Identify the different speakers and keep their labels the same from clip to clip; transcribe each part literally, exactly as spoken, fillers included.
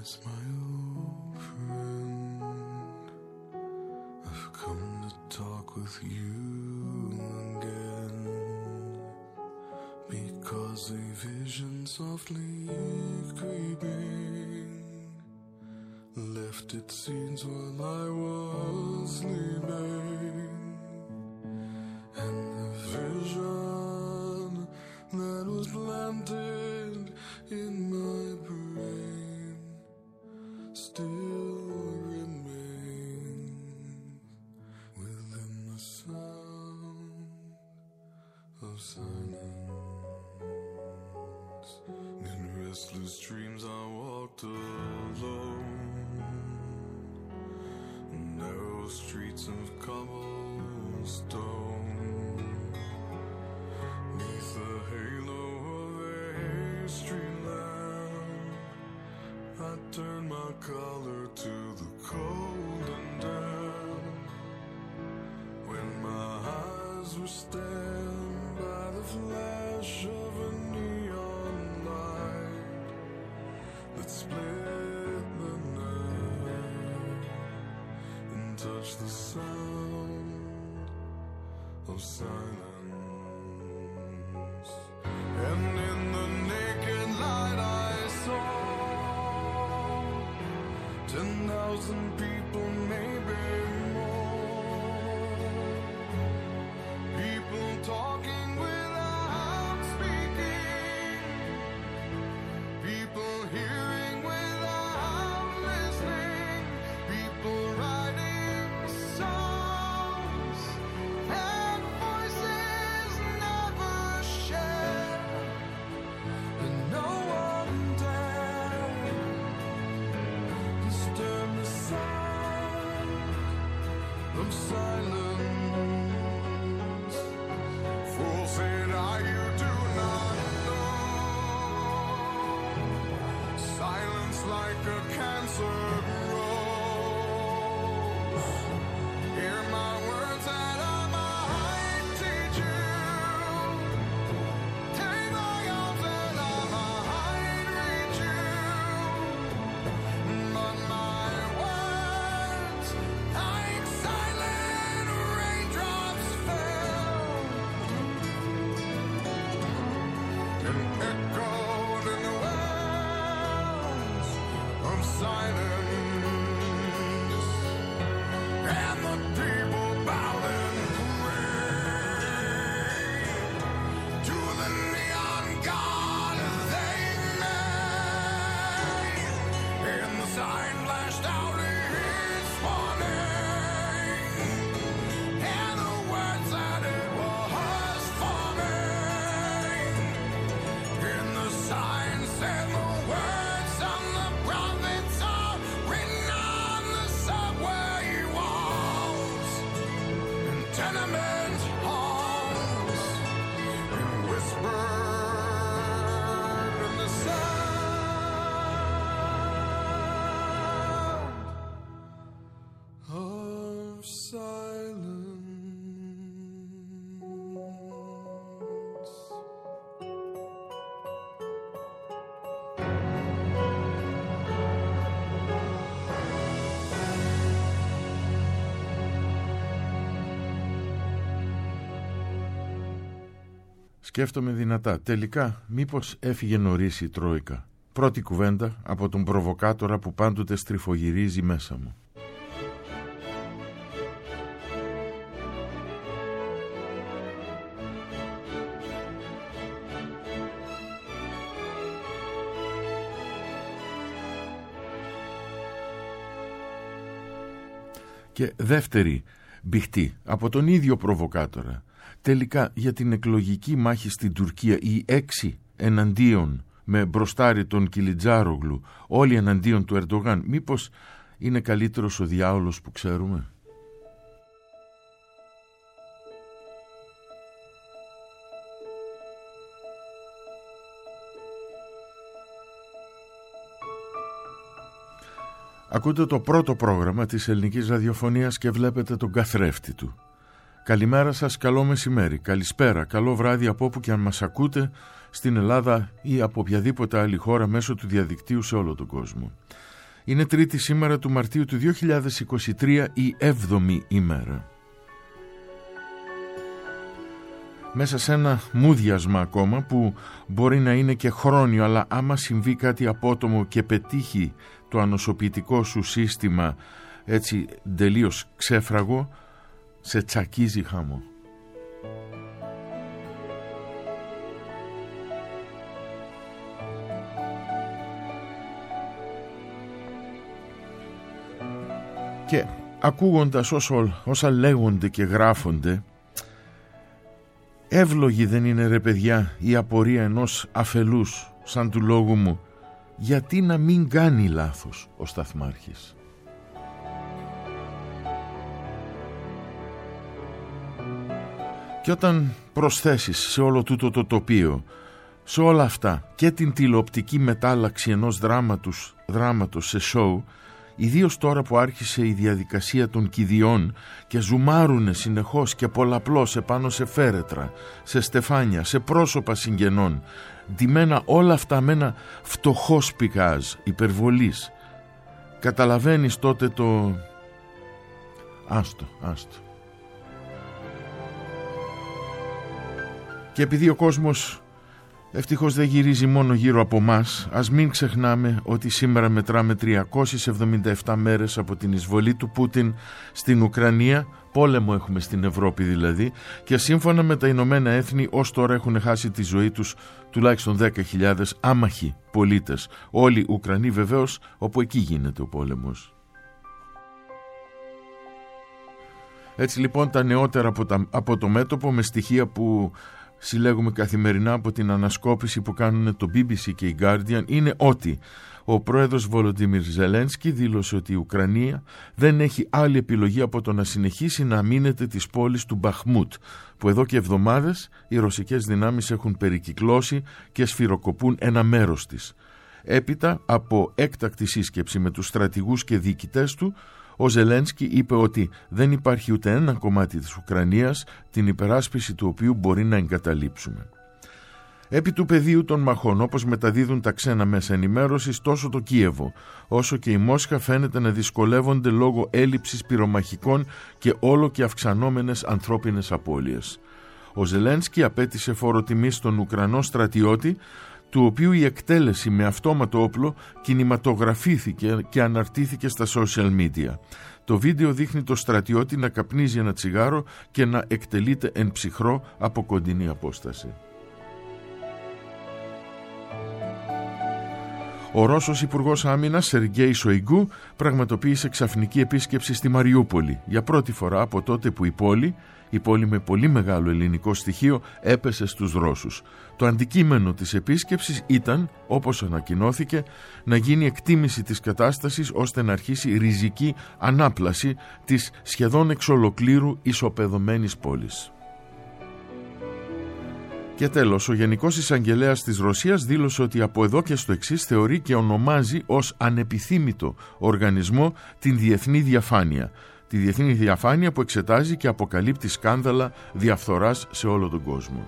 Speaker 1: Yes, my old friend, I've come to talk with you again, because a vision softly creeping left its seeds while I was sleeping, and the vision that was planted in my brain still remains within the sound of silence. In restless dreams I walked alone, narrow streets of cobblestone, neath the halo of a street lamp, I turned my collar to the cold and damp. When my eyes were stabbed by the flash of a neon light that split the night and touched the sound of silence. And in the naked light I saw ten thousand people, maybe more, people talking without speaking, people hearing without listening, people writing songs and voices never shared, and no one dared disturb the sound of silence. Fool, said I, you do not know. Silence like a cancer grows. Hear my words that I might teach you. Take my arms that I might reach you. But my words, like silent raindrops, fell and echoed in the wells of silence. And the people bowed and prayed to the neon god they made. And the sign flashed out its warning, and the words that it was forming. And the sign said the words on the prophets are written on the subway walls and tenement halls, and whispered in the sound of silence.
Speaker 2: Σκέφτομαι δυνατά. Τελικά, μήπως έφυγε νωρίς η Τρόικα. Πρώτη κουβέντα από τον προβοκάτορα που πάντοτε στριφογυρίζει μέσα μου. Και δεύτερη μπιχτή από τον ίδιο προβοκάτορα. Τελικά για την εκλογική μάχη στην Τουρκία, οι έξι εναντίον με μπροστάρι τον Κιλιτζάρογλου, όλοι εναντίον του Ερντογάν, μήπως είναι καλύτερος ο διάολος που ξέρουμε? Ακούτε το πρώτο πρόγραμμα της ελληνικής ραδιοφωνίας και βλέπετε τον καθρέφτη του. Καλημέρα σας, καλό μεσημέρι, καλησπέρα, καλό βράδυ από όπου και αν μας ακούτε στην Ελλάδα ή από οποιαδήποτε άλλη χώρα μέσω του διαδικτύου σε όλο τον κόσμο. Είναι τρίτη σήμερα του Μαρτίου του δύο χιλιάδες είκοσι τρία, η έβδομη ημέρα. Μέσα σε ένα μούδιασμα ακόμα που μπορεί να είναι και χρόνιο, αλλά άμα συμβεί κάτι απότομο και πετύχει το ανοσοποιητικό σου σύστημα έτσι τελείως ξέφραγο, σε τσακίζει χάμω. Και ακούγοντας όσο, όσα λέγονται και γράφονται, εύλογη δεν είναι, ρε παιδιά, η απορία ενός αφελούς σαν του λόγου μου, γιατί να μην κάνει λάθος ο σταθμάρχης. Και όταν προσθέσεις σε όλο τούτο το τοπίο, σε όλα αυτά και την τηλεοπτική μετάλλαξη ενός δράματος, δράματος σε σόου, ιδίως τώρα που άρχισε η διαδικασία των κηδιών και ζουμάρουνε συνεχώς και πολλαπλώς επάνω σε φέρετρα, σε στεφάνια, σε πρόσωπα συγγενών, ντυμένα όλα αυτά με ένα φτωχό σπικάζ υπερβολής, καταλαβαίνεις τότε το... Άστο, άστο. Και επειδή ο κόσμος ευτυχώς δεν γυρίζει μόνο γύρω από μας, ας μην ξεχνάμε ότι σήμερα μετράμε τριακόσιες εβδομήντα επτά μέρες από την εισβολή του Πούτιν στην Ουκρανία, πόλεμο έχουμε στην Ευρώπη δηλαδή, και σύμφωνα με τα Ηνωμένα Έθνη ως τώρα έχουν χάσει τη ζωή τους τουλάχιστον δέκα χιλιάδες άμαχοι πολίτες, όλοι Ουκρανοί βεβαίως, όπου εκεί γίνεται ο πόλεμος. Έτσι λοιπόν τα νεότερα από, τα, από το μέτωπο, με στοιχεία που συλλέγουμε καθημερινά από την ανασκόπηση που κάνουν το μπι μπι σι και η Guardian, είναι ότι ο πρόεδρος Βολοντίμιρ Ζελένσκι δήλωσε ότι η Ουκρανία δεν έχει άλλη επιλογή από το να συνεχίσει να αμήνεται της πόλης του Μπαχμούτ, που εδώ και εβδομάδες οι ρωσικές δυνάμεις έχουν περικυκλώσει και σφυροκοπούν ένα μέρος της. Έπειτα από έκτακτη σύσκεψη με τους στρατηγούς και διοικητές του, ο Ζελένσκι είπε ότι δεν υπάρχει ούτε ένα κομμάτι της Ουκρανίας την υπεράσπιση του οποίου μπορεί να εγκαταλείψουμε. Επί του πεδίου των μαχών, όπως μεταδίδουν τα ξένα μέσα ενημέρωσης, τόσο το Κίεβο όσο και η Μόσχα φαίνεται να δυσκολεύονται λόγω έλλειψης πυρομαχικών και όλο και αυξανόμενες ανθρώπινες απώλειες. Ο Ζελένσκι απέτησε φόρο τιμής στον Ουκρανό στρατιώτη, του οποίου η εκτέλεση με αυτόματο όπλο κινηματογραφήθηκε και αναρτήθηκε στα social media. Το βίντεο δείχνει το στρατιώτη να καπνίζει ένα τσιγάρο και να εκτελείται εν ψυχρό από κοντινή απόσταση. Ο Ρώσος Υπουργός Άμυνας Σεργέη Σοϊγκού πραγματοποίησε ξαφνική επίσκεψη στη Μαριούπολη για πρώτη φορά από τότε που η πόλη, η πόλη με πολύ μεγάλο ελληνικό στοιχείο, έπεσε στους Ρώσους. Το αντικείμενο της επίσκεψης ήταν, όπως ανακοινώθηκε, να γίνει εκτίμηση της κατάστασης ώστε να αρχίσει ριζική ανάπλαση της σχεδόν εξ ολοκλήρου ισοπεδωμένης πόλης. Και τέλος, ο Γενικός Εισαγγελέας της Ρωσίας δήλωσε ότι από εδώ και στο εξής θεωρεί και ονομάζει ως ανεπιθύμητο οργανισμό την διεθνή διαφάνεια. Τη διεθνή διαφάνεια που εξετάζει και αποκαλύπτει σκάνδαλα διαφθοράς σε όλο τον κόσμο.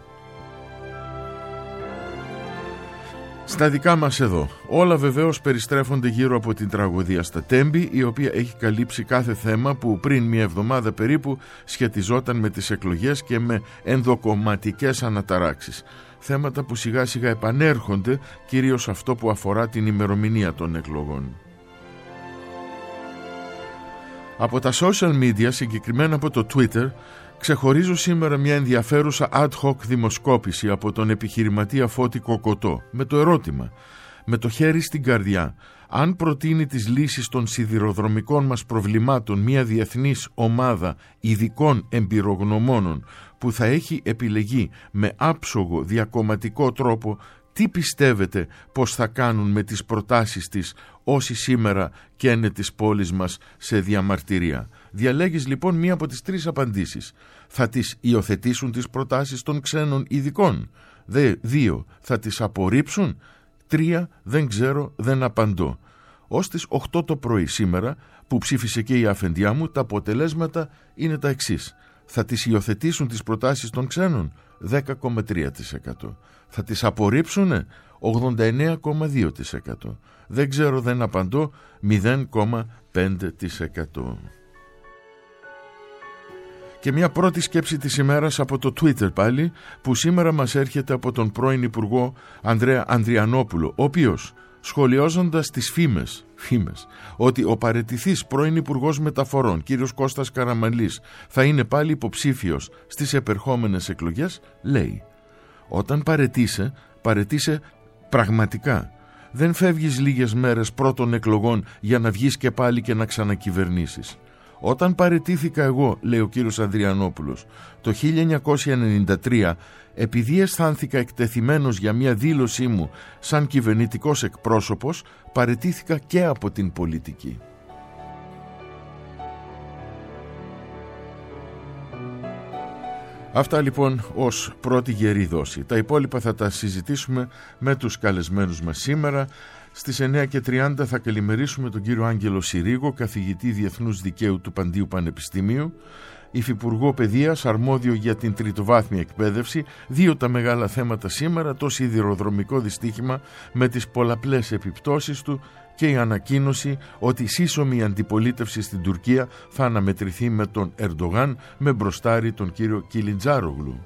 Speaker 2: Στα δικά μας εδώ, όλα βεβαίως περιστρέφονται γύρω από την τραγωδία στα Τέμπη, η οποία έχει καλύψει κάθε θέμα που πριν μια εβδομάδα περίπου σχετιζόταν με τις εκλογές και με ενδοκομματικές αναταράξεις. Θέματα που σιγά σιγά επανέρχονται, κυρίως αυτό που αφορά την ημερομηνία των εκλογών. Από τα social media, συγκεκριμένα από το Twitter, ξεχωρίζω σήμερα μια ενδιαφέρουσα ad hoc δημοσκόπηση από τον επιχειρηματία Φώτη Κοκοτό με το ερώτημα, με το χέρι στην καρδιά, αν προτείνει τις λύσεις των σιδηροδρομικών μας προβλημάτων μια διεθνής ομάδα ειδικών εμπειρογνωμόνων που θα έχει επιλεγεί με άψογο διακομματικό τρόπο, τι πιστεύετε πως θα κάνουν με τις προτάσεις της όσοι σήμερα καίνε της πόλης μας σε διαμαρτυρία? Διαλέγεις λοιπόν μία από τις τρεις απαντήσεις. Θα τις υιοθετήσουν τις προτάσεις των ξένων ειδικών? Δε, δύο, θα τις απορρίψουν? Τρία, δεν ξέρω, δεν απαντώ. Ως τις οκτώ το πρωί σήμερα, που ψήφισε και η αφεντιά μου, τα αποτελέσματα είναι τα εξής. Θα τις υιοθετήσουν τις προτάσεις των ξένων? δέκα κόμμα τρία τοις εκατό. Θα τις απορρίψουνε? ογδόντα εννέα κόμμα δύο τοις εκατό. Δεν ξέρω, δεν απαντώ, μηδέν κόμμα πέντε τοις εκατό. Και μια πρώτη σκέψη της ημέρας από το Twitter πάλι, που σήμερα μας έρχεται από τον πρώην Υπουργό Ανδρέα Ανδριανόπουλο, ο οποίος, σχολιάζοντας τις φήμες, φήμες ότι ο παραιτηθής πρώην Υπουργός Μεταφορών κύριος Κώστας Καραμανλής θα είναι πάλι υποψήφιος στις επερχόμενες εκλογές, λέει: όταν παραιτείσαι, παραιτείσαι πραγματικά. Δεν φεύγεις λίγες μέρες πρώτων εκλογών για να βγεις και πάλι και να ξανακυβερνήσεις. Όταν παραιτήθηκα εγώ, λέει ο κύριος Ανδριανόπουλος, το χίλια εννιακόσια ενενήντα τρία, επειδή αισθάνθηκα εκτεθειμένος για μια δήλωσή μου σαν κυβερνητικός εκπρόσωπος, παραιτήθηκα και από την πολιτική. Αυτά λοιπόν ως πρώτη γερή δόση. Τα υπόλοιπα θα τα συζητήσουμε με τους καλεσμένους μας σήμερα. Στις εννέα και τριάντα θα καλημερίσουμε τον κύριο Άγγελο Συρίγο, καθηγητή Διεθνούς Δικαίου του Παντίου Πανεπιστημίου, υφυπουργό παιδείας, αρμόδιο για την τριτοβάθμια εκπαίδευση. Δύο τα μεγάλα θέματα σήμερα: το σιδηροδρομικό δυστύχημα με τις πολλαπλές επιπτώσεις του και η ανακοίνωση ότι η σύσσωμη αντιπολίτευση στην Τουρκία θα αναμετρηθεί με τον Ερντογάν, με μπροστάρι τον κύριο Κιλιτζάρογλου.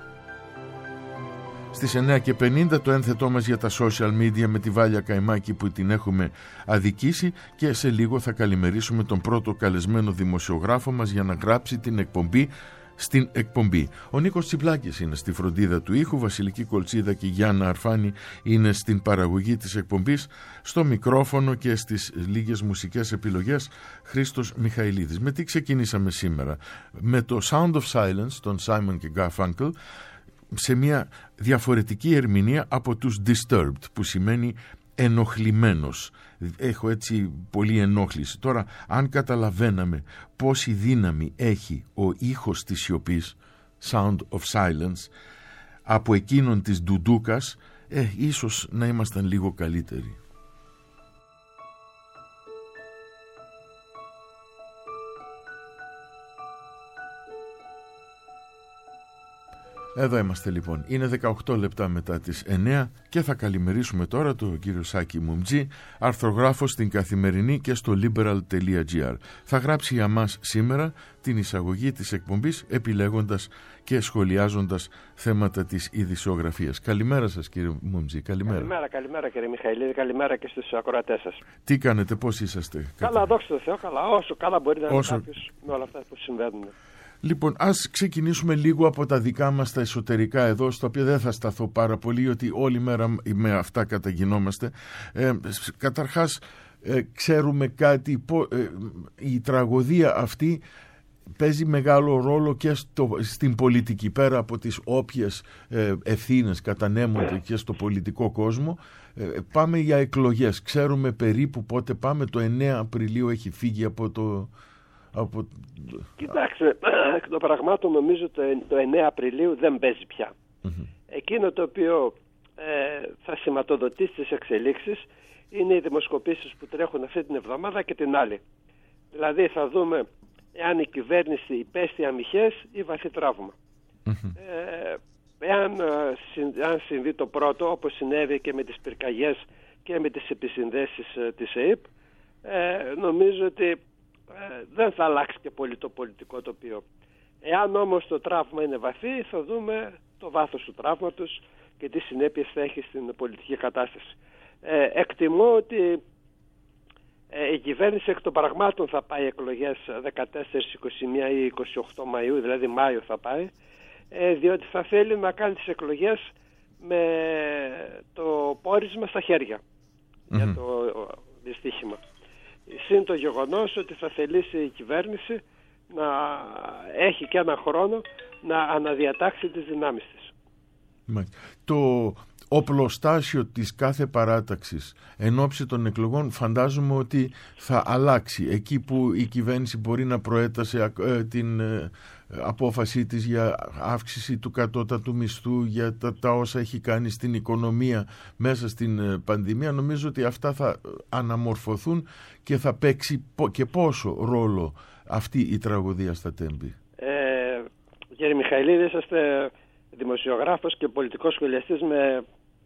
Speaker 2: Στις εννέα και πενήντα το ένθετό μας για τα social media με τη Βάλια Καϊμάκη που την έχουμε αδικήσει, και σε λίγο θα καλημερίσουμε τον πρώτο καλεσμένο δημοσιογράφο μας για να γράψει την εκπομπή στην εκπομπή. Ο Νίκος Τσιπλάκης είναι στη φροντίδα του ήχου, Βασιλική Κολτσίδα και Γιάννα Αρφάνη είναι στην παραγωγή της εκπομπής, στο μικρόφωνο και στις λίγες μουσικές επιλογές Χρήστος Μιχαηλίδης. Με τι ξεκινήσαμε σήμερα? Με το Sound of Silence των Simon και Garfunkel, σε μια διαφορετική ερμηνεία από τους Disturbed, που σημαίνει ενοχλημένος. Έχω έτσι πολύ ενόχληση. Τώρα, αν καταλαβαίναμε πόση δύναμη έχει ο ήχος της σιωπής, Sound of Silence, από εκείνον της ντουντούκας, ε, ίσως να ήμασταν λίγο καλύτεροι. Εδώ είμαστε λοιπόν. Είναι δεκαοκτώ λεπτά μετά τις εννέα και θα καλημερίσουμε τώρα τον κύριο Σάκη Μουμτζή, αρθρογράφο στην Καθημερινή και στο liberal τελεία gr. Θα γράψει για μας σήμερα την εισαγωγή της εκπομπής, επιλέγοντας και σχολιάζοντας θέματα της ειδησιογραφίας. Καλημέρα σας κύριε Μουμτζή. Καλημέρα.
Speaker 3: Καλημέρα, καλημέρα κύριε Μιχαηλίδη, καλημέρα και στους ακροατές σας.
Speaker 2: Τι κάνετε, πώς είσαστε?
Speaker 3: Καλά, δόξα τω Θεώ, καλά. Όσο καλά μπορεί να είναι
Speaker 2: Όσο...
Speaker 3: κάποιος με όλα αυτά που συμβαίνουν.
Speaker 2: Λοιπόν, ας ξεκινήσουμε λίγο από τα δικά μας τα εσωτερικά εδώ, στο οποίο δεν θα σταθώ πάρα πολύ, ότι όλη μέρα με αυτά καταγινόμαστε. Ε, καταρχάς, ε, ξέρουμε κάτι, πο, ε, η τραγωδία αυτή παίζει μεγάλο ρόλο και στο, στην πολιτική, πέρα από τις όποιες ε, ευθύνες κατανέμονται και στο πολιτικό κόσμο. Ε, πάμε για εκλογές. Ξέρουμε περίπου πότε πάμε. Το εννέα Απριλίου έχει φύγει από το... Από...
Speaker 3: Κοιτάξτε, εκ των πραγμάτων νομίζω το, το εννέα Απριλίου δεν παίζει πια. Mm-hmm. Εκείνο το οποίο ε, θα σηματοδοτήσει τις εξελίξεις είναι οι δημοσκοπήσεις που τρέχουν αυτή την εβδομάδα και την άλλη. Δηλαδή θα δούμε εάν η κυβέρνηση υπέστη αμυχές ή βαθύ τραύμα. Mm-hmm. Ε, εάν αν συμβεί το πρώτο, όπως συνέβη και με τις πυρκαγιές και με τις επισυνδέσεις ε, της ΕΕΠ, ε, νομίζω ότι Ε, δεν θα αλλάξει και πολύ το πολιτικό τοπίο. Εάν όμως το τραύμα είναι βαθύ, θα δούμε το βάθος του τραύματος και τι συνέπειες θα έχει στην πολιτική κατάσταση. Ε, εκτιμώ ότι ε, η κυβέρνηση εκ των πραγμάτων θα πάει εκλογές δεκατέσσερα, είκοσι ένα ή είκοσι οκτώ Μαΐου, δηλαδή Μάιο θα πάει, ε, διότι θα θέλει να κάνει τις εκλογές με το πόρισμα στα χέρια mm-hmm. για το δυστύχημα. Συν το γεγονός ότι θα θελήσει η κυβέρνηση να έχει και ένα χρόνο να αναδιατάξει τις δυνάμεις της.
Speaker 2: Το οπλοστάσιο της κάθε παράταξης εν ώψη των εκλογών φαντάζομαι ότι θα αλλάξει. Εκεί που η κυβέρνηση μπορεί να προέτασε την απόφασή της για αύξηση του κατώτατου μισθού, για τα, τα όσα έχει κάνει στην οικονομία μέσα στην πανδημία, νομίζω ότι αυτά θα αναμορφωθούν και θα παίξει και πόσο ρόλο αυτή η τραγωδία στα Τέμπη.
Speaker 3: Ε, κύριε Μιχαηλίδη, είσαστε δημοσιογράφος και πολιτικός σχολιαστής με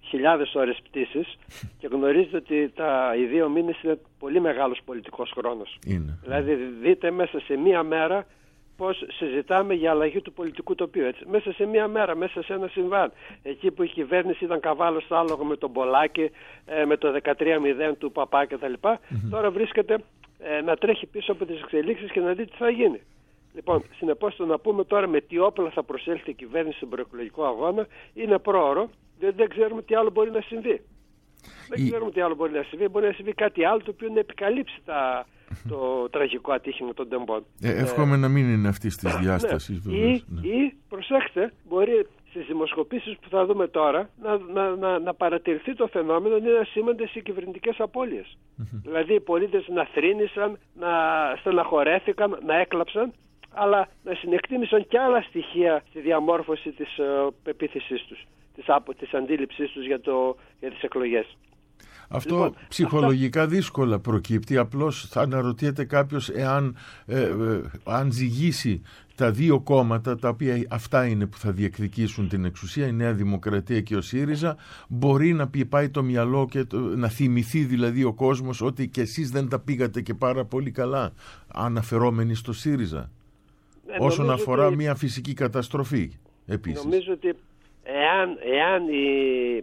Speaker 3: χιλιάδες ώρες πτήσης και γνωρίζετε ότι τα, οι δύο μήνες είναι πολύ μεγάλος πολιτικός χρόνος.
Speaker 2: Είναι.
Speaker 3: Δηλαδή δείτε μέσα σε μία μέρα πώς συζητάμε για αλλαγή του πολιτικού τοπίου. Έτσι. Μέσα σε μία μέρα, μέσα σε ένα συμβάν. Εκεί που η κυβέρνηση ήταν καβάλος στο άλογο με τον Πολάκη, ε, με το δεκατρία μηδέν του Παπά κτλ. Mm-hmm. Τώρα βρίσκεται ε, να τρέχει πίσω από τις εξελίξεις και να δει τι θα γίνει. Λοιπόν, συνεπώς το να πούμε τώρα με τι όπλα θα προσέλθει η κυβέρνηση στον προεκλογικό αγώνα είναι πρόωρο, διότι δεν ξέρουμε τι άλλο μπορεί να συμβεί. Δεν η... ξέρουμε τι άλλο μπορεί να συμβεί. Μπορεί να συμβεί κάτι άλλο το οποίο να επικαλύψει τα, το τραγικό ατύχημα των τεμπών.
Speaker 2: Ε, εύχομαι ε, να μην είναι αυτή τη διάσταση.
Speaker 3: Ναι. Ή, ναι. ή, προσέξτε, μπορεί στις δημοσκοπήσεις που θα δούμε τώρα να, να, να, να παρατηρηθεί το φαινόμενο είναι ασήμαντες οι κυβερνητικές απώλειες. Mm-hmm. Δηλαδή οι πολίτες να θρήνησαν, να στεναχωρέθηκαν, να έκλαψαν, αλλά να συνεκτίμησαν και άλλα στοιχεία στη διαμόρφωση της uh, πεποίθησής τους, της, της αντίληψής τους για, το, για τις εκλογές.
Speaker 2: Αυτό
Speaker 3: λοιπόν,
Speaker 2: ψυχολογικά
Speaker 3: αυτά...
Speaker 2: δύσκολα προκύπτει. Απλώς θα αναρωτιέται κάποιος εάν ε, ε, αν ζυγίσει τα δύο κόμματα, τα οποία αυτά είναι που θα διεκδικήσουν την εξουσία, η Νέα Δημοκρατία και ο ΣΥΡΙΖΑ, μπορεί να πάει το μυαλό και το, να θυμηθεί δηλαδή ο κόσμος ότι και εσείς δεν τα πήγατε και πάρα πολύ καλά, αναφερόμενοι στο ΣΥΡΙΖΑ. Ε, όσον αφορά ότι... μια φυσική καταστροφή επίσης.
Speaker 3: Νομίζω ότι εάν, εάν η...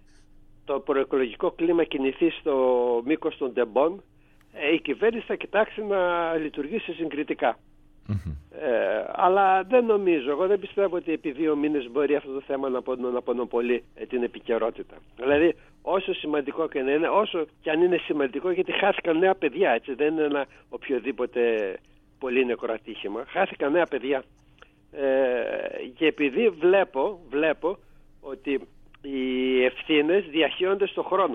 Speaker 3: το προεκλογικό κλίμα κινηθεί στο μήκος των τεμπών, η κυβέρνηση θα κοιτάξει να λειτουργήσει συγκριτικά. Mm-hmm. Ε, αλλά δεν νομίζω, εγώ δεν πιστεύω ότι επί δύο μήνες μπορεί αυτό το θέμα να, να πονοπολεί την επικαιρότητα. Δηλαδή όσο σημαντικό και να είναι, όσο και αν είναι σημαντικό, γιατί χάθηκαν νέα παιδιά, έτσι, δεν είναι ένα οποιοδήποτε πολύ νεκρό ατύχημα, χάθηκαν νέα παιδιά. Ε, και επειδή βλέπω, βλέπω ότι οι ευθύνες διαχέονται στον χρόνο.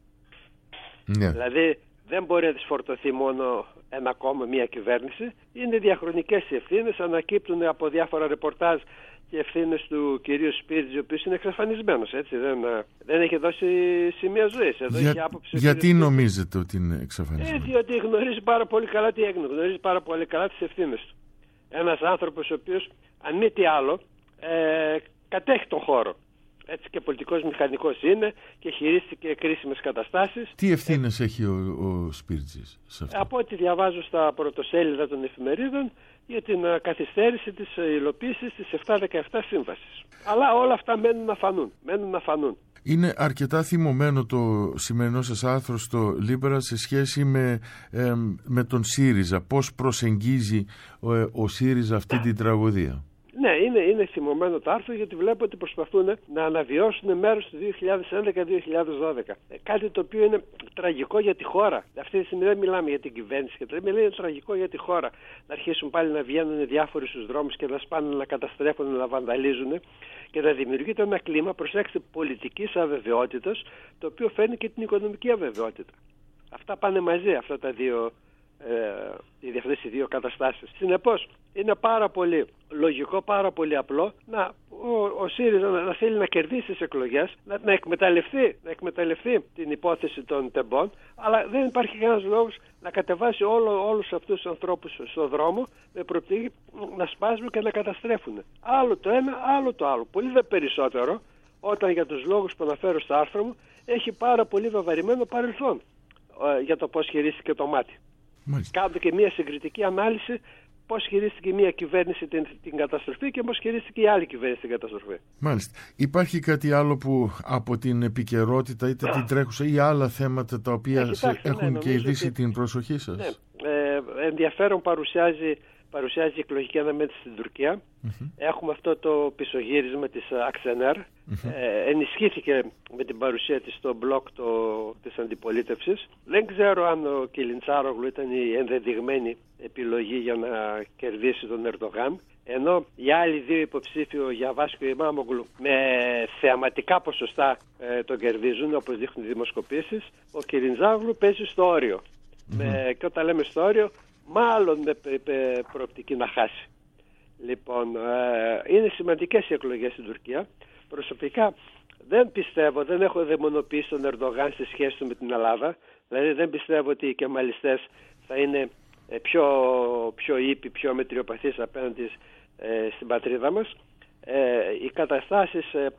Speaker 3: Yeah. Δηλαδή δεν μπορεί να τις φορτωθεί μόνο ένα κόμμα, μια κυβέρνηση. Είναι διαχρονικές οι ευθύνες, ανακύπτουν από διάφορα ρεπορτάζ και ευθύνες του κυρίου Σπίρτζη, ο οποίος είναι εξαφανισμένος, έτσι, δεν, δεν έχει δώσει σημεία ζωής. Εδώ
Speaker 2: Για,
Speaker 3: έχει άποψη
Speaker 2: γιατί νομίζετε ότι είναι εξαφανισμένος?
Speaker 3: Ε, διότι γνωρίζει πάρα πολύ καλά τι έγινε, γνωρίζει πάρα πολύ καλά τις ευθύνες του. Ένας άνθρωπος ο οποίος, αν μη τι άλλο, ε, κατέχει τον χώρο. Έτσι, και πολιτικός μηχανικός είναι και χειρίστηκε κρίσιμες καταστάσεις.
Speaker 2: Τι ευθύνες ε, έχει ο, ο Σπίρτζης σε αυτό?
Speaker 3: Από ό,τι διαβάζω στα πρωτοσέλιδα των εφημερίδων για την uh, καθυστέρηση της uh, υλοποίησης της επτά δεκαεπτά σύμβασης. Αλλά όλα αυτά μένουν να φανούν. Μένουν να φανούν.
Speaker 2: Είναι αρκετά θυμωμένο το σημερινό σας άρθρο στο Libera σε σχέση με, ε, με τον ΣΥΡΙΖΑ. Πώς προσεγγίζει ο, ο ΣΥΡΙΖΑ αυτή την τραγωδία?
Speaker 3: Ναι, είναι, είναι θυμωμένο το άρθρο, γιατί βλέπω ότι προσπαθούν να αναβιώσουν μέρος του δύο χιλιάδες έντεκα δύο χιλιάδες δώδεκα. Ε, κάτι το οποίο είναι τραγικό για τη χώρα. Αυτή τη στιγμή δεν μιλάμε για την κυβέρνηση, και μιλάμε είναι τραγικό για τη χώρα. Να αρχίσουν πάλι να βγαίνουν διάφοροι στους δρόμους και να σπάνε, να καταστρέφουν, να βανδαλίζουν και να δημιουργείται ένα κλίμα, προσέξτε, πολιτικής αβεβαιότητας, το οποίο φέρνει και την οικονομική αβεβαιότητα. Αυτά πάνε μαζί, αυτά τα δύο. Ε, αυτές οι δύο καταστάσεις. Συνεπώς είναι πάρα πολύ λογικό, πάρα πολύ απλό να, ο, ο ΣΥΡΙΖΑ να, να θέλει να κερδίσει τις εκλογές, να, να, εκμεταλλευτεί, να εκμεταλλευτεί την υπόθεση των τεμπών, αλλά δεν υπάρχει κανένας λόγος να κατεβάσει όλο, όλους αυτούς τους ανθρώπους στον δρόμο με προοπτική να σπάζουν και να καταστρέφουν. Άλλο το ένα, άλλο το άλλο. Πολύ δε περισσότερο όταν, για τους λόγους που αναφέρω στο άρθρο μου, έχει πάρα πολύ βαβαρημένο παρελθόν ε, για το πώς χειρίστηκε το μάτι. Κάντε και μια συγκριτική ανάλυση πώς χειρίστηκε μια κυβέρνηση την, την καταστροφή και πώς χειρίστηκε η άλλη κυβέρνηση την καταστροφή. Μάλιστα.
Speaker 2: Υπάρχει κάτι άλλο που από την επικαιρότητα, είτε την τρέχουσα ή άλλα θέματα τα οποία ναι, κοιτάξτε, έχουν ναι, κερδίσει ότι... την προσοχή σας? Ναι.
Speaker 3: Ε, ενδιαφέρον παρουσιάζει, παρουσιάζει η εκλογική αναμέτρηση στην Τουρκία. Mm-hmm. Έχουμε αυτό το πισωγύρισμα της Αξενέρ. Mm-hmm. Ε, ενισχύθηκε με την παρουσία της στο μπλοκ το, της αντιπολίτευσης. Δεν ξέρω αν ο Κιλιντσάρογλου ήταν η ενδεδειγμένη επιλογή για να κερδίσει τον Ερντογάν, ενώ οι άλλοι δύο υποψήφοι, ο Γιαβάς και ο Ημάμογλου, με θεαματικά ποσοστά ε, τον κερδίζουν, όπως δείχνουν οι δημοσκοπήσεις. Ο Κιλιντσάρογλου παίζει στο όριο. Mm-hmm. Με, και όταν λέμε στο όριο, μάλλον με, με προοπτική να χάσει. Λοιπόν, ε, είναι σημαντικές οι εκλογές στην Τουρκία. Προσωπικά δεν πιστεύω, δεν έχω δαιμονοποιήσει τον Ερντογάν στη σχέση του με την Ελλάδα. Δηλαδή δεν πιστεύω ότι οι κεμαλιστές θα είναι πιο, πιο ήπιοι, πιο μετριοπαθείς απέναντι ε, στην πατρίδα μας. Ε, οι καταστάσεις ε,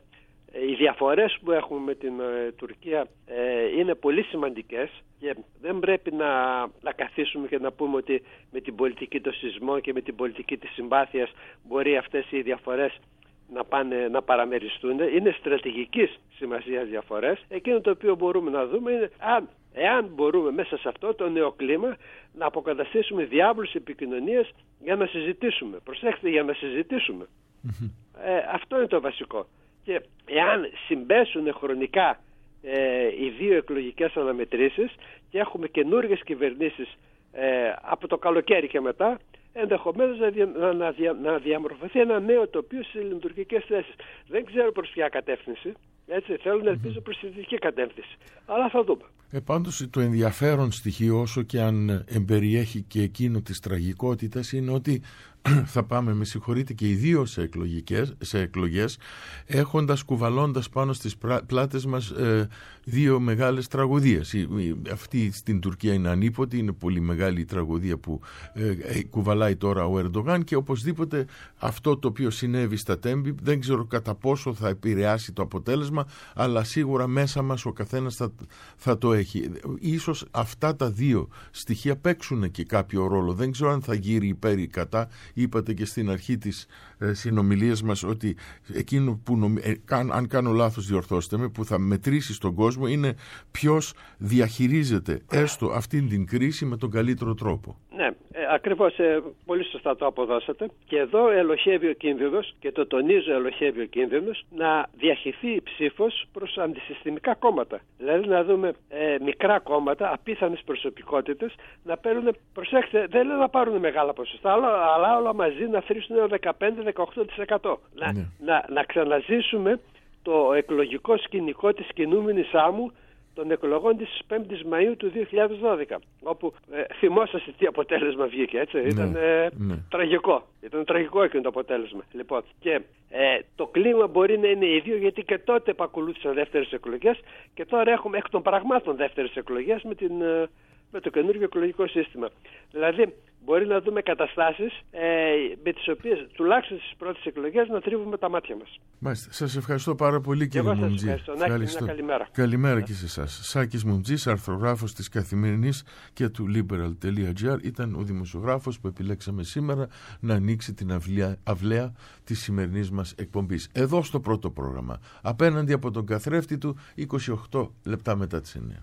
Speaker 3: οι διαφορές που έχουμε με την ε, Τουρκία ε, είναι πολύ σημαντικές και δεν πρέπει να, να καθίσουμε και να πούμε ότι με την πολιτική των σεισμών και με την πολιτική της συμπάθειας μπορεί αυτές οι διαφορές να, πάνε, να παραμεριστούν. Είναι στρατηγικής σημασίας διαφορές. Εκείνο το οποίο μπορούμε να δούμε είναι αν, εάν μπορούμε μέσα σε αυτό το νέο κλίμα να αποκαταστήσουμε διάβλους επικοινωνίας για να συζητήσουμε. Προσέξτε, για να συζητήσουμε. Mm-hmm. Ε, αυτό είναι το βασικό. Και εάν συμπέσουν χρονικά ε, οι δύο εκλογικές αναμετρήσεις και έχουμε καινούργιες κυβερνήσεις ε, από το καλοκαίρι και μετά, ενδεχομένως να, δια, να, δια, να διαμορφωθεί ένα νέο τοπίο στις λειτουργικές θέσεις. Δεν ξέρω προς ποια κατεύθυνση. Έτσι, θέλω να ελπίζω προς τη δική κατεύθυνση. Αλλά θα δούμε.
Speaker 2: Ε, πάντως το ενδιαφέρον στοιχείο, όσο και αν εμπεριέχει και εκείνο της τραγικότητας, είναι ότι θα πάμε, με συγχωρείτε, και οι δύο σε, εκλογικές, σε εκλογές, έχοντας, κουβαλώντας πάνω στις πλάτες μας ε, δύο μεγάλες τραγωδίες. Η, η, αυτή στην Τουρκία είναι ανίποτη, είναι πολύ μεγάλη η τραγωδία που ε, ε, κουβαλάει τώρα ο Ερντογάν, και οπωσδήποτε αυτό το οποίο συνέβη στα Τέμπη, δεν ξέρω κατά πόσο θα επηρεάσει το αποτέλεσμα, αλλά σίγουρα μέσα μας ο καθένας θα, θα το έχει. Ίσως αυτά τα δύο στοιχεία παίξουν και κάποιο ρόλο. Δεν ξέρω αν θα γύρει υπέρ ή κατά. Είπατε και στην αρχή της ε, συνομιλίας μας ότι εκείνο που νομι... ε, κάν, αν κάνω λάθος διορθώστε με, που θα μετρήσει στον κόσμο είναι ποιος διαχειρίζεται έστω αυτήν την κρίση με τον καλύτερο τρόπο.
Speaker 3: Ναι, ε, ακριβώς, ε, πολύ σωστά το αποδώσατε. Και εδώ ελοχεύει ο κίνδυνος, και το τονίζω, ελοχεύει ο κίνδυνος να διαχυθεί η ψήφος προς αντισυστημικά κόμματα. Δηλαδή να δούμε ε, μικρά κόμματα, απίθανες προσωπικότητες να παίρνουν, προσέξτε, δεν λέω να πάρουν μεγάλα ποσοστά, αλλά, αλλά όλα μαζί να θρήσουν ένα δεκαπέντε με δεκαοκτώ τοις εκατό. Να, ναι. να, να ξαναζήσουμε το εκλογικό σκηνικό της κινούμενης άμμου των εκλογών της πέμπτης Μαΐου του δύο χιλιάδες δώδεκα, όπου ε, θυμόσαστε τι αποτέλεσμα βγήκε, έτσι, ναι, ήταν ε, ναι. τραγικό. Ήταν τραγικό εκείνο το αποτέλεσμα. Λοιπόν, και ε, το κλίμα μπορεί να είναι ίδιο, γιατί και τότε επακολούθησαν δεύτερες εκλογές και τώρα έχουμε εκ των πραγμάτων δεύτερες εκλογές με, την, ε, με το καινούργιο εκλογικό σύστημα. Δηλαδή, μπορεί να δούμε καταστάσεις ε, με τις οποίες τουλάχιστον στις πρώτες εκλογές να τρίβουμε τα μάτια μας.
Speaker 2: Μάλιστα. Σας ευχαριστώ πάρα πολύ, κύριε Μουμτζή.
Speaker 3: Εγώ σας ευχαριστώ. Να έχετε μια καλημέρα.
Speaker 2: Καλημέρα και σε εσάς. Σάκης Μουμτζής, αρθρογράφος της Καθημερινής και του liberal.gr, ήταν ο δημοσιογράφος που επιλέξαμε σήμερα να ανοίξει την αυλαία, αυλαία της σημερινής μας εκπομπής. Εδώ στο πρώτο πρόγραμμα, απέναντι από τον καθρέφτη του, είκοσι οκτώ λεπτά μετά τις εννιά.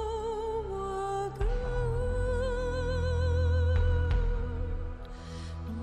Speaker 4: No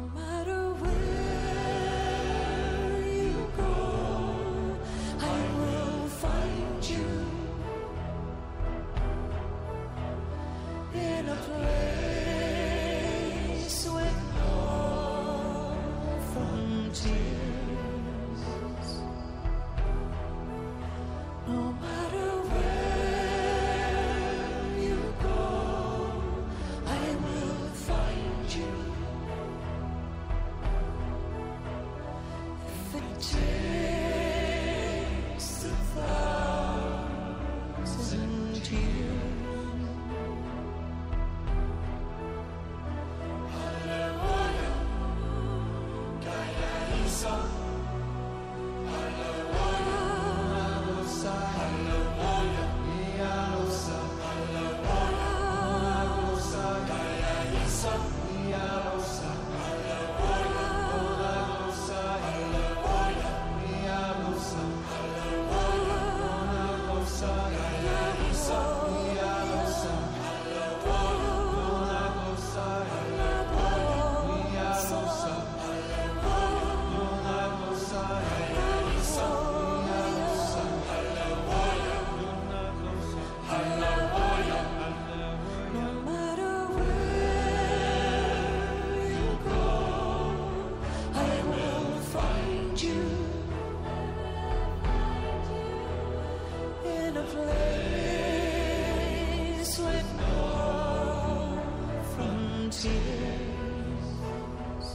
Speaker 4: tears.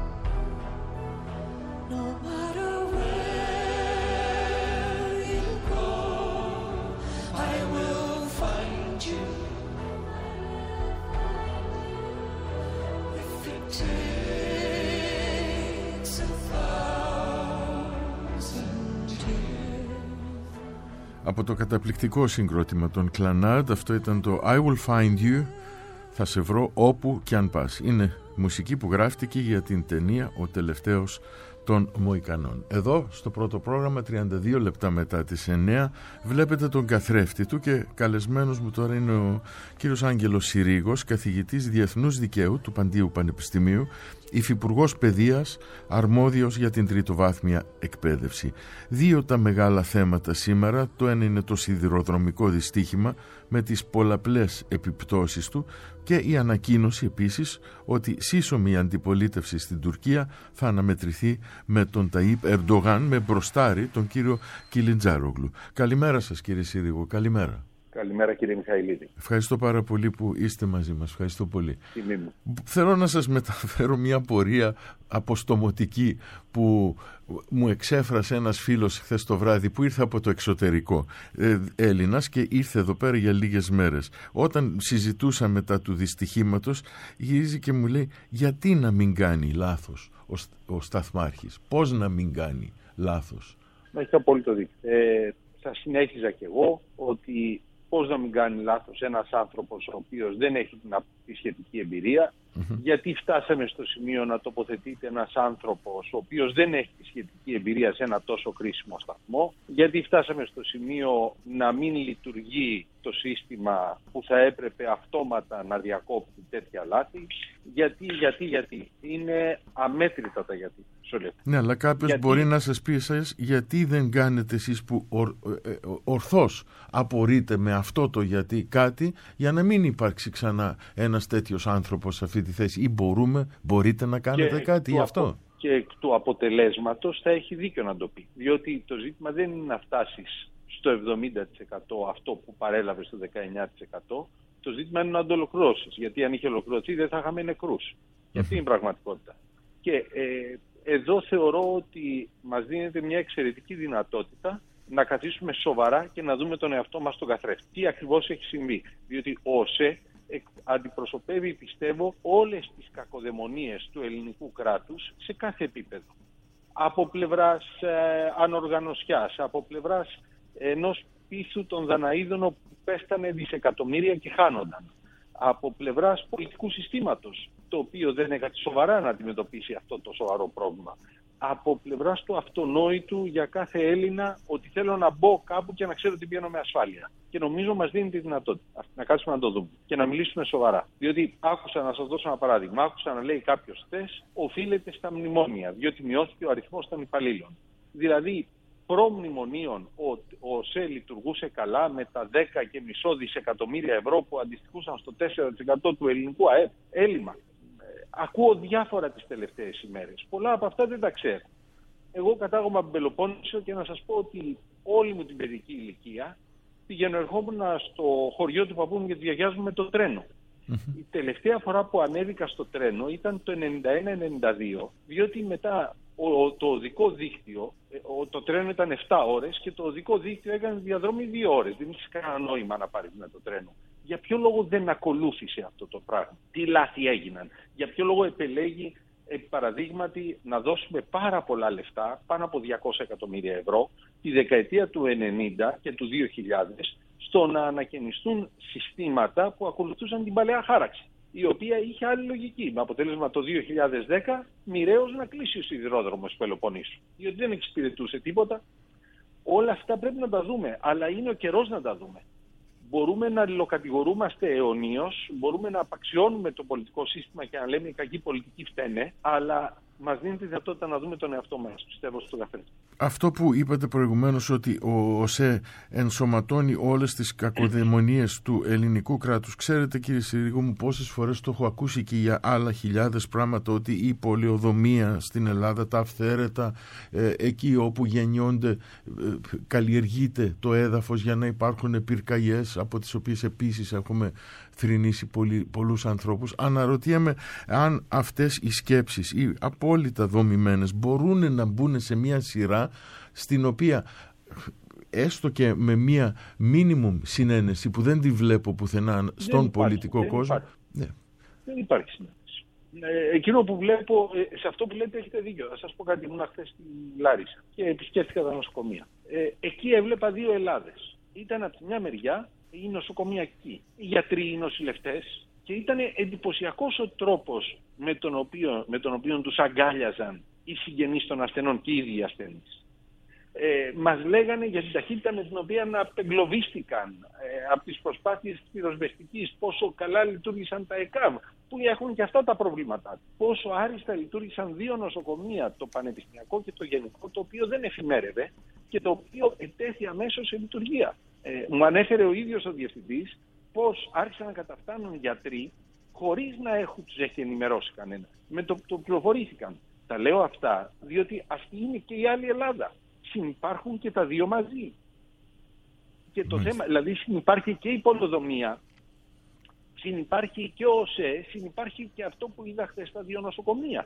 Speaker 4: No matter where you go, I will find you. If it takes a thousand tears.
Speaker 2: Από το καταπληκτικό συγκρότημα των Clannad, αυτό ήταν το I Will Find You, θα σε βρω όπου κι αν πας. Είναι μουσική που γράφτηκε για την ταινία Ο Τελευταίος των Μοϊκανών. Εδώ στο πρώτο πρόγραμμα, τριάντα δύο λεπτά μετά τις εννιά, βλέπετε τον καθρέφτη του και καλεσμένος μου τώρα είναι ο κύριος Άγγελος Συρίγος, καθηγητής Διεθνούς Δικαίου του Παντίου Πανεπιστημίου, υφυπουργός παιδείας, αρμόδιος για την τριτοβάθμια εκπαίδευση. Δύο τα μεγάλα θέματα σήμερα, το ένα είναι το σιδηροδρομικό δυστύχημα με τις πολλαπλές επιπτώσεις του και η ανακοίνωση επίσης ότι σύσσωμη αντιπολίτευση στην Τουρκία θα αναμετρηθεί με τον Ταΐπ Ερντογάν, με μπροστάρι τον κύριο Κιλιτζάρογλου. Καλημέρα σας κύριε Συρίγο, καλημέρα.
Speaker 5: Καλημέρα κύριε Μιχαηλίδη.
Speaker 2: Ευχαριστώ πάρα πολύ που είστε μαζί μας. Ευχαριστώ πολύ.
Speaker 5: Τιμή μου.
Speaker 2: Θέλω να σας μεταφέρω μια πορεία αποστομωτική που μου εξέφρασε ένας φίλος χθες το βράδυ που ήρθε από το εξωτερικό, ε, Έλληνας, και ήρθε εδώ πέρα για λίγες μέρες. Όταν συζητούσα μετά του δυστυχήματος, γυρίζει και μου λέει γιατί να μην κάνει λάθος ο, ο Σταθμάρχης, πώς να μην κάνει λάθος.
Speaker 5: Έχει απόλυτο δίκιο. Ε, θα συνέχιζα κι εγώ ότι πώς να μην κάνει λάθος ένας άνθρωπος ο οποίος δεν έχει την τη σχετική εμπειρία, mm-hmm. γιατί φτάσαμε στο σημείο να τοποθετείται ένας άνθρωπος ο οποίος δεν έχει τη σχετική εμπειρία σε ένα τόσο κρίσιμο σταθμό, γιατί φτάσαμε στο σημείο να μην λειτουργεί το σύστημα που θα έπρεπε αυτόματα να διακόπτει τέτοια λάθη, γιατί, γιατί, γιατί. Είναι αμέτρητα τα γιατί.
Speaker 2: Ναι, αλλά κάποιος γιατί... μπορεί να σας πει εσάς γιατί δεν κάνετε εσείς που ορ, ε, ορθώς απορείτε με αυτό το γιατί κάτι, για να μην υπάρξει ξανά ένας τέτοιος άνθρωπος σε αυτή τη θέση, ή μπορούμε, μπορείτε να κάνετε και κάτι γι' αυτό.
Speaker 5: Απο... Και εκ του αποτελέσματος θα έχει δίκιο να το πει, διότι το ζήτημα δεν είναι να φτάσεις στο εβδομήντα τοις εκατό αυτό που παρέλαβε στο δεκαεννιά τοις εκατό, το ζήτημα είναι να το ολοκληρώσεις, γιατί αν είχε ολοκληρωθεί δεν θα είχαμε νεκρούς. Και αυτή είναι η πραγματικότητα. Και ε, εδώ θεωρώ ότι μας δίνεται μια εξαιρετική δυνατότητα να καθίσουμε σοβαρά και να δούμε τον εαυτό μας στον καθρέφτη. Τι ακριβώς έχει συμβεί. Διότι ο ΟΣΕ αντιπροσωπεύει, πιστεύω, όλες τις κακοδαιμονίες του ελληνικού κράτους σε κάθε επίπεδο. Από πλευράς ε, ανοργανωσιάς, από πλευράς ενός πίθου των Δαναίδων που πέστανε δισεκατομμύρια και χάνονταν. Από πλευράς πολιτικού συστήματος, το οποίο δεν έκανε σοβαρά να αντιμετωπίσει αυτό το σοβαρό πρόβλημα. Από πλευράς του αυτονόητου για κάθε Έλληνα ότι θέλω να μπω κάπου και να ξέρω ότι πηγαίνω με ασφάλεια. Και νομίζω μας δίνει τη δυνατότητα να κάτσουμε να το δούμε και να μιλήσουμε σοβαρά. Διότι άκουσα, να σας δώσω ένα παράδειγμα, άκουσα να λέει κάποιος χθες, οφείλεται στα μνημόνια, διότι μειώθηκε ο αριθμός των υπαλλήλων. Δηλαδή, προ-μνημονίων ο, ο ΟΣΕ λειτουργούσε καλά με τα δέκα και μισό δισεκατομμύρια ευρώ που αντιστοιχούσαν στο τέσσερα τοις εκατό του ελληνικού ΑΕΠ. Έλλειμμα. Ακούω διάφορα τις τελευταίες ημέρες. Πολλά από αυτά δεν τα ξέρω. Εγώ κατάγομαι από Πελοπόννησο και να σας πω ότι όλη μου την παιδική ηλικία πηγαίνω ερχόμουν στο χωριό του παππού μου και τη γιαγιάς μου με το τρένο. Mm-hmm. Η τελευταία φορά που ανέβηκα στο τρένο ήταν το ενενήντα ένα ενενήντα δύο, διότι μετά ο, το οδικό δίκτυο, ο, το τρένο ήταν επτά ώρες και το οδικό δίκτυο έκανε διαδρομή δύο ώρες. Δεν είχε κανένα νόημα να πάρεις με το τρένο. Για ποιο λόγο δεν ακολούθησε αυτό το πράγμα, τι λάθη έγιναν, για ποιο λόγο επελέγει, επί παραδείγματι, να δώσουμε πάρα πολλά λεφτά, πάνω από διακόσια εκατομμύρια ευρώ, τη δεκαετία του ενενήντα και του δύο χιλιάδες, στο να ανακαινιστούν συστήματα που ακολουθούσαν την παλαιά χάραξη, η οποία είχε άλλη λογική. Με αποτέλεσμα το δύο χιλιάδες δέκα μοιραίως να κλείσει ο σιδηρόδρομος Πελοποννήσου, διότι δεν εξυπηρετούσε τίποτα. Όλα αυτά πρέπει να τα δούμε, αλλά είναι ο καιρός να τα δούμε. Μπορούμε να αλληλοκατηγορούμαστε αιωνίως, μπορούμε να απαξιώνουμε το πολιτικό σύστημα και να λέμε οι κακοί πολιτικοί φταίνε, αλλά μας δίνει τη δυνατότητα να δούμε τον εαυτό μας, πιστεύω, στον καθένα. Αυτό που είπατε προηγουμένως, ότι ο ΟΣΕ ενσωματώνει όλες τις κακοδαιμονίες του ελληνικού κράτους. Ξέρετε, κύριε Συρίγο μου, πόσες φορές το έχω ακούσει και για άλλα χιλιάδες πράγματα, ότι η πολεοδομία στην Ελλάδα, τα αυθαίρετα, ε, εκεί όπου γεννιόνται, ε, καλλιεργείται το έδαφος για να υπάρχουν πυρκαγιές, από τις οποίες επίσης έχουμε
Speaker 2: θρηνήσει πολλοί, πολλούς ανθρώπους. Αναρωτιέμαι αν αυτές οι σκέψεις, οι απόλυτα δομημένες, μπορούν να μπουν σε μια σειρά στην οποία έστω και με μια μίνιμουμ συνένεση που δεν τη βλέπω πουθενά στον
Speaker 5: υπάρχει,
Speaker 2: πολιτικό
Speaker 5: δεν
Speaker 2: κόσμο.
Speaker 5: Υπάρχει.
Speaker 2: Ναι.
Speaker 5: Δεν υπάρχει συνένεση. Ε, εκείνο που βλέπω, ε, σε αυτό που λέτε έχετε δίκιο. Θα σας πω κάτι, ήμουν χθες στη Λάρισα και επισκέφθηκα τα νοσοκομεία. Ε, εκεί έβλεπα δύο Ελλάδες. Ήταν από τη μια μεριά οι νοσοκομιακοί, οι γιατροί, οι νοσηλευτές, και ήταν εντυπωσιακός ο τρόπος με τον οποίο, με τον οποίο τους αγκάλιαζαν οι συγγενείς των ασθενών και οι ίδιοι ασθενείς. Ε, μας λέγανε για την ταχύτητα με την οποία να απεγκλωβίστηκαν ε, από τις προσπάθειες της πυροσβεστικής, πόσο καλά λειτουργήσαν τα ΕΚΑΒ, που έχουν και αυτά τα προβλήματά, πόσο άριστα λειτουργήσαν δύο νοσοκομεία, το πανεπιστημιακό και το γενικό, το οποίο δεν εφημέρευε και το οποίο ετέθη αμέσως σε λειτουργία. Ε, μου ανέφερε ο ίδιος ο διευθυντής πώς άρχισαν να καταφτάνουν γιατροί χωρίς να έχουν, τους έχει ενημερώσει κανένα. Με το το πληροφορήθηκαν. Τα λέω αυτά διότι αυτή είναι και η άλλη Ελλάδα. Συνυπάρχουν και τα δύο μαζί. Και το θέμα, δηλαδή συνυπάρχει και η πολεοδομία, συνυπάρχει και ο ΟΣΕ, συνυπάρχει και αυτό που είδα χθες στα δύο νοσοκομεία.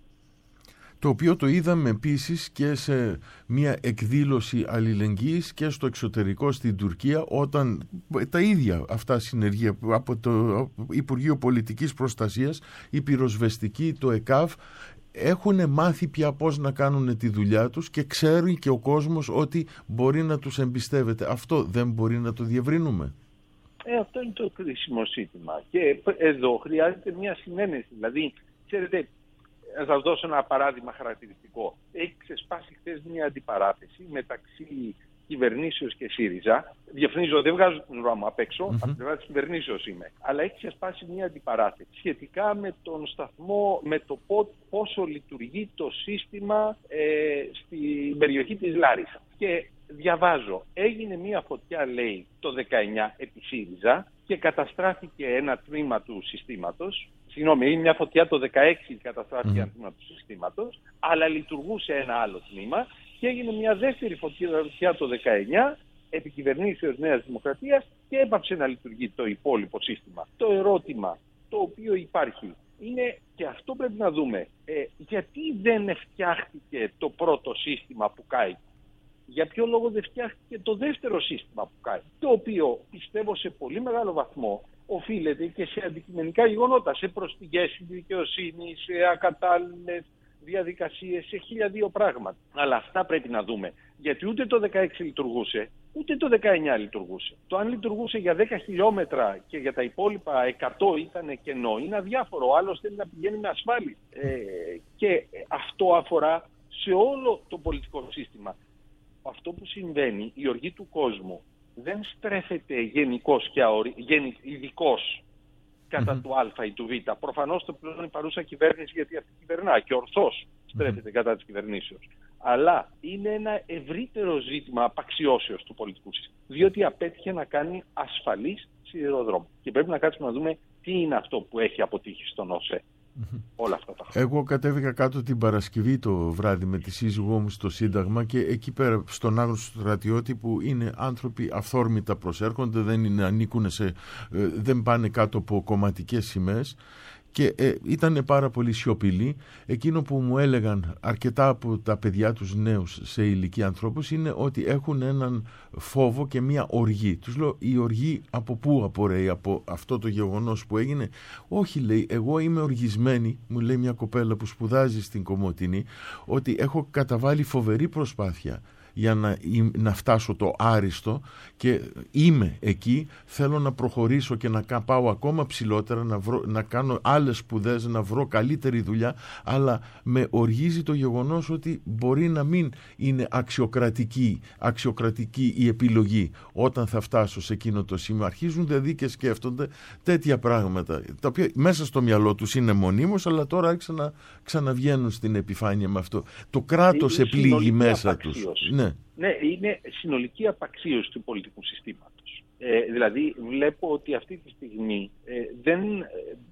Speaker 2: Το οποίο το είδαμε επίσης και σε μια εκδήλωση αλληλεγγύης και στο εξωτερικό στην Τουρκία, όταν τα ίδια αυτά συνεργεία από το Υπουργείο Πολιτικής Προστασίας, η πυροσβεστική, το ΕΚΑΒ, έχουν μάθει πια πώς να κάνουν τη δουλειά τους και ξέρει και ο κόσμος ότι μπορεί να τους εμπιστεύεται. Αυτό δεν μπορεί να το διευρύνουμε?
Speaker 5: Ε, αυτό είναι το κρίσιμο ζήτημα. Και εδώ χρειάζεται μια συνένεση. Δηλαδή, ξέρετε, θα σας δώσω ένα παράδειγμα χαρακτηριστικό. Έχει ξεσπάσει χθες μια αντιπαράθεση μεταξύ κυβερνήσεως και ΣΥΡΙΖΑ. Διαφωνίζω, δεν βγάζω την ουρά μου απ' έξω, mm-hmm. από την πλευρά της κυβερνήσεως είμαι. Αλλά έχει ξεσπάσει μια αντιπαράθεση σχετικά με τον σταθμό, με το πόσο λειτουργεί το σύστημα ε, στην περιοχή της Λάρισα. Και διαβάζω, έγινε μια φωτιά, λέει, το δεκαεννιά επί ΣΥΡΙΖΑ και καταστράφηκε ένα τμήμα του συστήματος. Συγγνώμη, είναι μια φωτιά το δεκαέξι καταστράφηκε mm-hmm. ένα τμήμα του συστήματος, αλλά λειτουργούσε ένα άλλο τμήμα. Και έγινε μια δεύτερη φωτιά το δεκαεννιά επί κυβερνήσεως Νέας Δημοκρατίας και έπαψε να λειτουργεί το υπόλοιπο σύστημα. Το ερώτημα το οποίο υπάρχει είναι, και αυτό πρέπει να δούμε, ε, γιατί δεν φτιάχτηκε το πρώτο σύστημα που κάει? Για ποιο λόγο δεν φτιάχτηκε το δεύτερο σύστημα που κάει? Το οποίο πιστεύω σε πολύ μεγάλο βαθμό οφείλεται και σε αντικειμενικά γεγονότα, σε προσφυγές στη δικαιοσύνη, σε ακατάλληλες διαδικασίες, σε χίλια δύο πράγματα. Αλλά αυτά πρέπει να δούμε. Γιατί ούτε το δεκαέξι λειτουργούσε, ούτε το δεκαεννιά λειτουργούσε. Το αν λειτουργούσε για δέκα χιλιόμετρα και για τα υπόλοιπα εκατό ήταν κενό, είναι αδιάφορο. Ο άλλος θέλει να πηγαίνει με ασφάλεια. Ε, και αυτό αφορά σε όλο το πολιτικό σύστημα. Αυτό που συμβαίνει, η οργή του κόσμου δεν στρέφεται γενικώς και αορι... γενι... ειδικώς κατά mm-hmm. του Α ή του Β. Προφανώς το πληρώνει η παρούσα κυβέρνηση, γιατί αυτή κυβερνά και ορθώς στρέφεται mm-hmm. κατά της κυβερνήσεως. Αλλά είναι ένα ευρύτερο ζήτημα απαξιώσεως του πολιτικού συστήματος, διότι απέτυχε να κάνει ασφαλής σιδηροδρόμο. Και πρέπει να κάτσουμε να δούμε τι είναι αυτό που έχει αποτύχει στον ΟΣΕ. Mm-hmm. Όλα αυτά τα χρόνια.
Speaker 2: Εγώ κατέβηκα κάτω την Παρασκευή το βράδυ με τη σύζυγό μου στο Σύνταγμα και εκεί πέρα στον άγνωστο στρατιώτη, που είναι άνθρωποι αυθόρμητα προσέρχονται, δεν είναι, ανήκουν σε, ε, δεν πάνε κάτω από κομματικές σημαίες, και ε, ήταν πάρα πολύ σιωπηλοί. Εκείνο που μου έλεγαν αρκετά από τα παιδιά τους νέους σε ηλικία ανθρώπους είναι ότι έχουν έναν φόβο και μια οργή. Τους λέω, η οργή από πού απορρέει? Από αυτό το γεγονός που έγινε? Όχι, λέει, εγώ είμαι οργισμένη, μου λέει μια κοπέλα που σπουδάζει στην Κομοτηνή, ότι έχω καταβάλει φοβερή προσπάθεια για να, να φτάσω το άριστο και είμαι εκεί, θέλω να προχωρήσω και να πάω ακόμα ψηλότερα, να, βρω, να κάνω άλλες σπουδές, να βρω καλύτερη δουλειά, αλλά με οργίζει το γεγονός ότι μπορεί να μην είναι αξιοκρατική, αξιοκρατική η επιλογή όταν θα φτάσω σε εκείνο το σημείο. Αρχίζουν δηλαδή και σκέφτονται τέτοια πράγματα, τα οποία μέσα στο μυαλό τους είναι μονίμως, αλλά τώρα άρχισαν να ξαναβγαίνουν στην επιφάνεια με αυτό. Το κράτος επλήγει μέσα τους. Ναι.
Speaker 5: ναι, είναι συνολική απαξίωση του πολιτικού συστήματος. Ε, δηλαδή βλέπω ότι αυτή τη στιγμή ε, δεν, ε,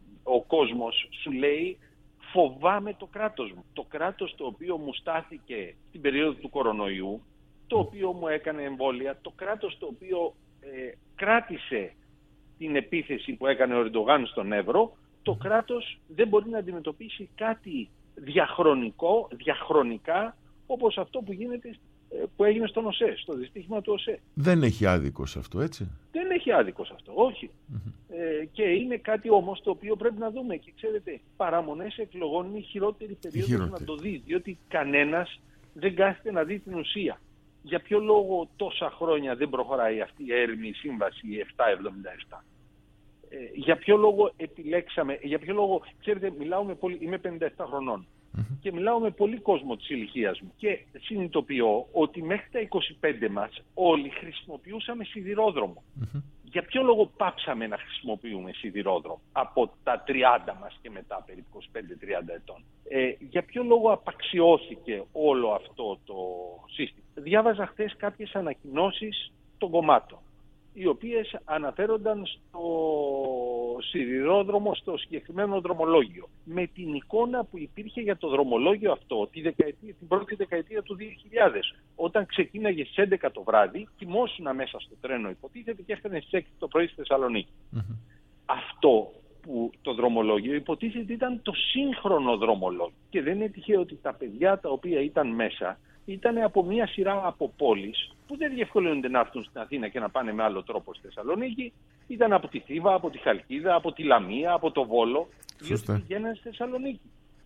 Speaker 5: ο κόσμος σου λέει φοβάμαι το κράτος μου. Το κράτος το οποίο μου στάθηκε στην περίοδο του κορονοϊού, το οποίο μου έκανε εμβόλια, το κράτος το οποίο ε, κράτησε την επίθεση που έκανε ο Ερντογάν στον Εύρο, το κράτος δεν μπορεί να αντιμετωπίσει κάτι διαχρονικό, διαχρονικά, όπως αυτό που, γίνεται, που έγινε στον ΟΣΕ, στο δυστύχημα του ΟΣΕ.
Speaker 2: Δεν έχει άδικο σε αυτό, έτσι?
Speaker 5: Δεν έχει άδικο σε αυτό, όχι. Mm-hmm. Ε, και είναι κάτι όμως το οποίο πρέπει να δούμε. Και ξέρετε, παραμονές εκλογών είναι η χειρότερη περίοδος να το δει, διότι κανένας δεν κάθεται να δει την ουσία. Για ποιο λόγο τόσα χρόνια δεν προχωράει αυτή η έρημη σύμβαση επτακόσια εβδομήντα επτά. Ε, για ποιο λόγο επιλέξαμε, για ποιο λόγο, ξέρετε, μιλάω με πολύ, είμαι πενήντα επτά χρονών mm-hmm. και μιλάω με πολύ κόσμο της ηλικίας μου και συνειδητοποιώ ότι μέχρι τα είκοσι πέντε μας όλοι χρησιμοποιούσαμε σιδηρόδρομο. Mm-hmm. Για ποιο λόγο πάψαμε να χρησιμοποιούμε σιδηρόδρομο από τα τριάντα μας και μετά, περίπου είκοσι πέντε τριάντα ετών? Ε, για ποιο λόγο απαξιώθηκε όλο αυτό το σύστημα? Διάβαζα χθες κάποιες ανακοινώσεις των κομμάτων, οι οποίες αναφέρονταν στο σιδηρόδρομο, στο συγκεκριμένο δρομολόγιο, με την εικόνα που υπήρχε για το δρομολόγιο αυτό τη δεκαετία, την πρώτη δεκαετία του δύο χιλιάδες, όταν ξεκίναγε στις έντεκα το βράδυ, κοιμόσουνα μέσα στο τρένο υποτίθεται και έφτανε στις έξι το πρωί στη Θεσσαλονίκη. Mm-hmm. Αυτό που το δρομολόγιο υποτίθεται ήταν το σύγχρονο δρομολόγιο, και δεν είναι τυχαίο ότι τα παιδιά τα οποία ήταν μέσα ήταν από μια σειρά από πόλεις που δεν διευκολύνονται να έρθουν στην Αθήνα και να πάνε με άλλο τρόπο στη Θεσσαλονίκη. Ήταν από τη Θήβα, από τη Χαλκίδα, από τη Λαμία, από το Βόλο, διότι πηγαίναν στη Θεσσαλονίκη.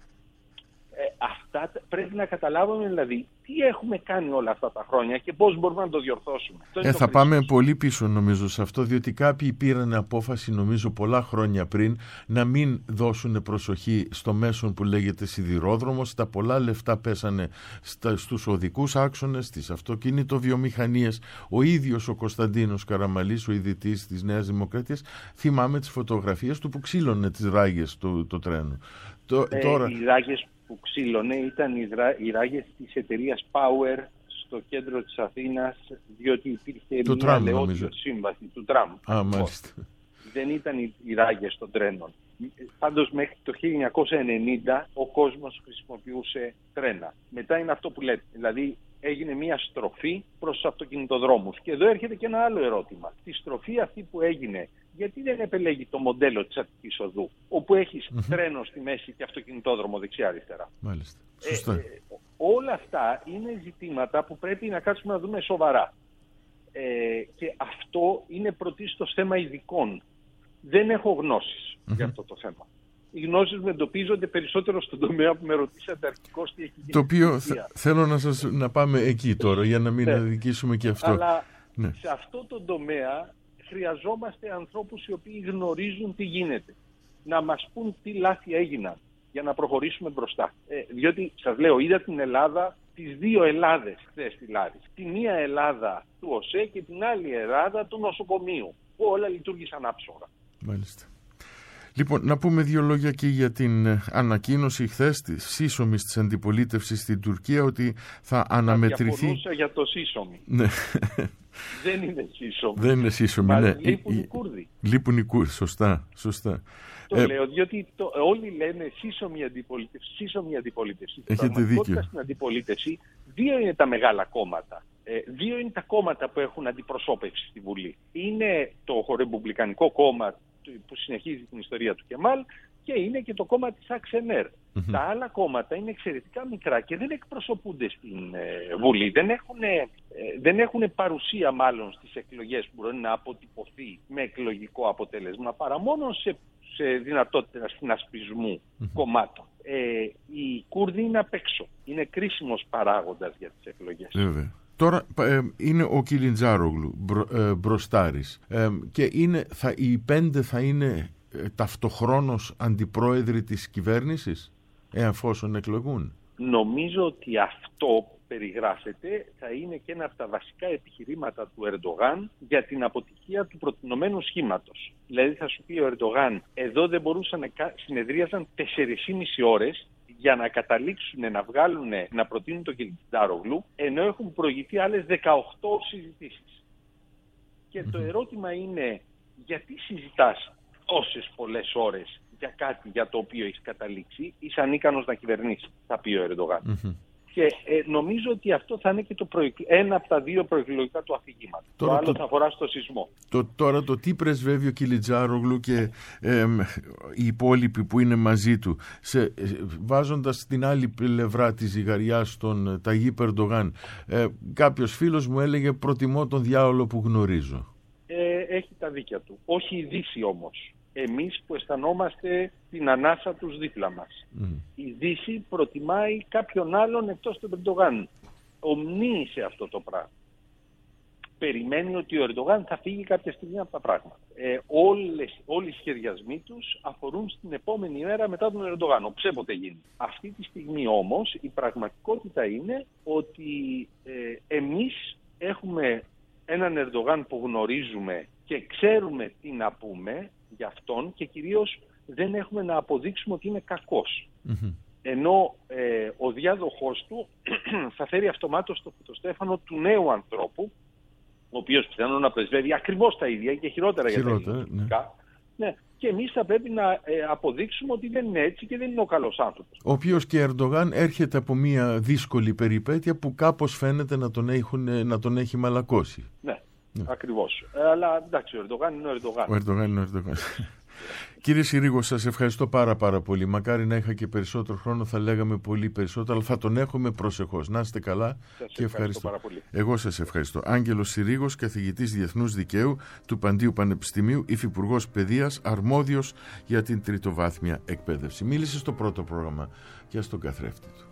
Speaker 5: Ε, αυτά πρέπει να καταλάβουμε δηλαδή τι έχουμε κάνει όλα αυτά τα χρόνια και πώς μπορούμε να το διορθώσουμε.
Speaker 2: Ε, θα πάμε πολύ πίσω νομίζω σε αυτό, διότι κάποιοι πήραν απόφαση νομίζω πολλά χρόνια πριν να μην δώσουν προσοχή στο μέσον που λέγεται σιδηρόδρομος. Τα πολλά λεφτά πέσανε στα, στους οδικούς άξονες, στις αυτοκινητοβιομηχανίες. Ο ίδιος ο Κωνσταντίνος Καραμαλής, ο ιδρυτής της Νέας Δημοκρατίας, θυμάμαι τις φωτογραφίες του που ξύλωνε τις ράγες του το τρένου. Το,
Speaker 5: ε,
Speaker 2: τώρα...
Speaker 5: Οι ράγες που ξύλωνε ήταν οι, δρα... οι ράγες της εταιρείας Power στο κέντρο της Αθήνας, διότι υπήρχε
Speaker 2: το
Speaker 5: μια λεόντιο σύμβαση του τραμ.
Speaker 2: Α, μάλιστα.
Speaker 5: Δεν ήταν οι, οι ράγες των τρένων. Πάντως μέχρι το χίλια εννιακόσια ενενήντα ο κόσμος χρησιμοποιούσε τρένα. Μετά είναι αυτό που λέτε, δηλαδή έγινε μια στροφή προς τους αυτοκινητοδρόμους. Και εδώ έρχεται και ένα άλλο ερώτημα. Τη στροφή αυτή που έγινε, γιατί δεν επελέγει το μοντέλο της Αττικής Οδού, όπου έχεις mm-hmm. τρένο στη μέση και αυτοκινητόδρομο δεξιά-αριστερά?
Speaker 2: Μάλιστα. Σωστά.
Speaker 5: Ε, ε, όλα αυτά είναι ζητήματα που πρέπει να κάτσουμε να δούμε σοβαρά. Ε, και αυτό είναι πρωτίστως θέμα ειδικών. Δεν έχω γνώσεις mm-hmm. για αυτό το θέμα. Οι γνώσεις μου εντοπίζονται περισσότερο στον τομέα που με ρωτήσατε αρχικώς τι έχει γίνει.
Speaker 2: Το οποίο θα, θέλω να, σας, να πάμε εκεί τώρα για να μην ναι. αδικήσουμε και αυτό.
Speaker 5: Αλλά
Speaker 2: ναι.
Speaker 5: σε αυτό το τομέα χρειαζόμαστε ανθρώπους οι οποίοι γνωρίζουν τι γίνεται. Να μας πούν τι λάθη έγιναν για να προχωρήσουμε μπροστά. Ε, διότι σας λέω, είδα την Ελλάδα, τις δύο Ελλάδες χθες στη Λάρισα. Τη μία Ελλάδα του ΟΣΕ και την άλλη Ελλάδα του νοσοκομείου, που όλα λειτουργήσαν άψογα.
Speaker 2: Μάλιστα. Λοιπόν, να πούμε δύο λόγια και για την ανακοίνωση χθες της σύσσωμης της αντιπολίτευσης στην Τουρκία, ότι θα αναμετρηθεί... Θα
Speaker 5: διαφωνούσα για το σύσσωμη.
Speaker 2: Ναι.
Speaker 5: Δεν είναι σύσσωμη.
Speaker 2: Δεν είναι σύσσωμη, ναι.
Speaker 5: Λείπουν οι Κούρδοι.
Speaker 2: Λείπουν οι Κούρδοι, σωστά, σωστά.
Speaker 5: Το ε... λέω, διότι το, όλοι λένε σύσσωμη αντιπολίτευση, σύσσωμη αντιπολίτευση.
Speaker 2: Έχετε δίκιο.
Speaker 5: Στην αντιπολίτευση, δύο είναι τα μεγάλα κόμματα. Ε, δύο είναι τα κόμματα που έχουν αντιπροσώπευση στη Βουλή. Είναι το Ρεπουμπλικανικό κόμμα που συνεχίζει την ιστορία του Κεμάλ και είναι και το κόμμα της Αξενέρ. Mm-hmm. Τα άλλα κόμματα είναι εξαιρετικά μικρά και δεν εκπροσωπούνται στην ε, Βουλή. Δεν έχουν, ε, δεν έχουν παρουσία μάλλον στις εκλογές που μπορεί να αποτυπωθεί με εκλογικό αποτέλεσμα, παρά μόνο σε, σε δυνατότητα συνασπισμού mm-hmm. κομμάτων. Ε, οι Κούρδοι είναι απ' έξω. Είναι κρίσιμος παράγοντας για τις εκλογές.
Speaker 2: Βέβαια. Τώρα ε, είναι ο Κιλιτζάρογλου μπρο, ε, μπροστάρης ε, και είναι, θα, οι πέντε θα είναι ε, ταυτοχρόνως αντιπρόεδροι της κυβέρνησης εφόσον εκλογούν.
Speaker 5: Νομίζω ότι αυτό που περιγράφεται θα είναι και ένα από τα βασικά επιχειρήματα του Ερντογάν για την αποτυχία του προτινωμένου σχήματος. Δηλαδή θα σου πει ο Ερντογάν, εδώ δεν μπορούσαν να συνεδρίαζαν τέσσερις και μισή ώρες για να καταλήξουν να βγάλουν, να προτείνουν τον Κιλιτζάρογλου, ενώ έχουν προηγηθεί άλλες δεκαοκτώ συζητήσεις. Και το ερώτημα είναι, γιατί συζητάς τόσες πολλές ώρες για κάτι για το οποίο έχεις καταλήξει, είσαι ανίκανος να κυβερνήσεις, θα πει ο Ερντογάν. Mm-hmm. Και ε, νομίζω ότι αυτό θα είναι και το προεκ... ένα από τα δύο προεκλογικά του αφηγήματα. Το άλλο το... θα αφορά στο σεισμό.
Speaker 2: Το, τώρα το τι πρεσβεύει ο Κιλιτζάρογλου και ε, οι υπόλοιποι που είναι μαζί του, σε, ε, βάζοντας την άλλη πλευρά της ζυγαριάς τον Ταγίπ Ερντογάν, ε, κάποιος φίλος μου έλεγε προτιμώ τον διάολο που γνωρίζω.
Speaker 5: Ε, έχει τα δίκια του. Όχι η Δύση όμως. Εμείς που αισθανόμαστε την ανάσα τους δίπλα μας. Mm. Η Δύση προτιμάει κάποιον άλλον εκτός του Ερντογάν. Ομνύει σε αυτό το πράγμα. Περιμένει ότι ο Ερντογάν θα φύγει κάποια στιγμή από τα πράγματα. Ε, όλες, όλοι οι σχεδιασμοί τους αφορούν στην επόμενη μέρα μετά τον Ερντογάν, οψέποτε γίνει. Αυτή τη στιγμή όμως η πραγματικότητα είναι ότι ε, εμείς έχουμε έναν Ερντογάν που γνωρίζουμε και ξέρουμε τι να πούμε για αυτόν και κυρίως δεν έχουμε να αποδείξουμε ότι είναι κακός. Mm-hmm. Ενώ ε, ο διάδοχός του θα φέρει αυτομάτως το φωτοστέφανο του νέου ανθρώπου, ο οποίος πιθανόν να πρεσβεύει ακριβώς τα ίδια και χειρότερα, χειρότερα για τα ελληνικά. Ναι. Ναι. Και εμείς θα πρέπει να ε, αποδείξουμε ότι δεν είναι έτσι και δεν είναι ο καλός άνθρωπος.
Speaker 2: Ο οποίος και Ερντογάν έρχεται από μια δύσκολη περιπέτεια που κάπως φαίνεται να τον, έχουν, να τον έχει μαλακώσει.
Speaker 5: Ναι. Ναι. Ακριβώς. Ε, αλλά εντάξει, ο Ερντογάν είναι ο Ερντογάν.
Speaker 2: Ο Ερντογάν είναι ο Ερντογάν. Κύριε Συρίγο, σας ευχαριστώ πάρα πάρα πολύ. Μακάρι να είχα και περισσότερο χρόνο, θα λέγαμε πολύ περισσότερο, αλλά θα τον έχουμε προσεχώς. Να είστε καλά σας και ευχαριστώ.
Speaker 5: Πάρα πολύ.
Speaker 2: Εγώ σας ευχαριστώ. Άγγελος Συρίγος, καθηγητής Διεθνούς Δικαίου του Παντίου Πανεπιστημίου, υφυπουργός Παιδείας, αρμόδιος για την τριτοβάθμια εκπαίδευση. Μίλησε στο πρώτο πρόγραμμα και στον καθρέφτη του.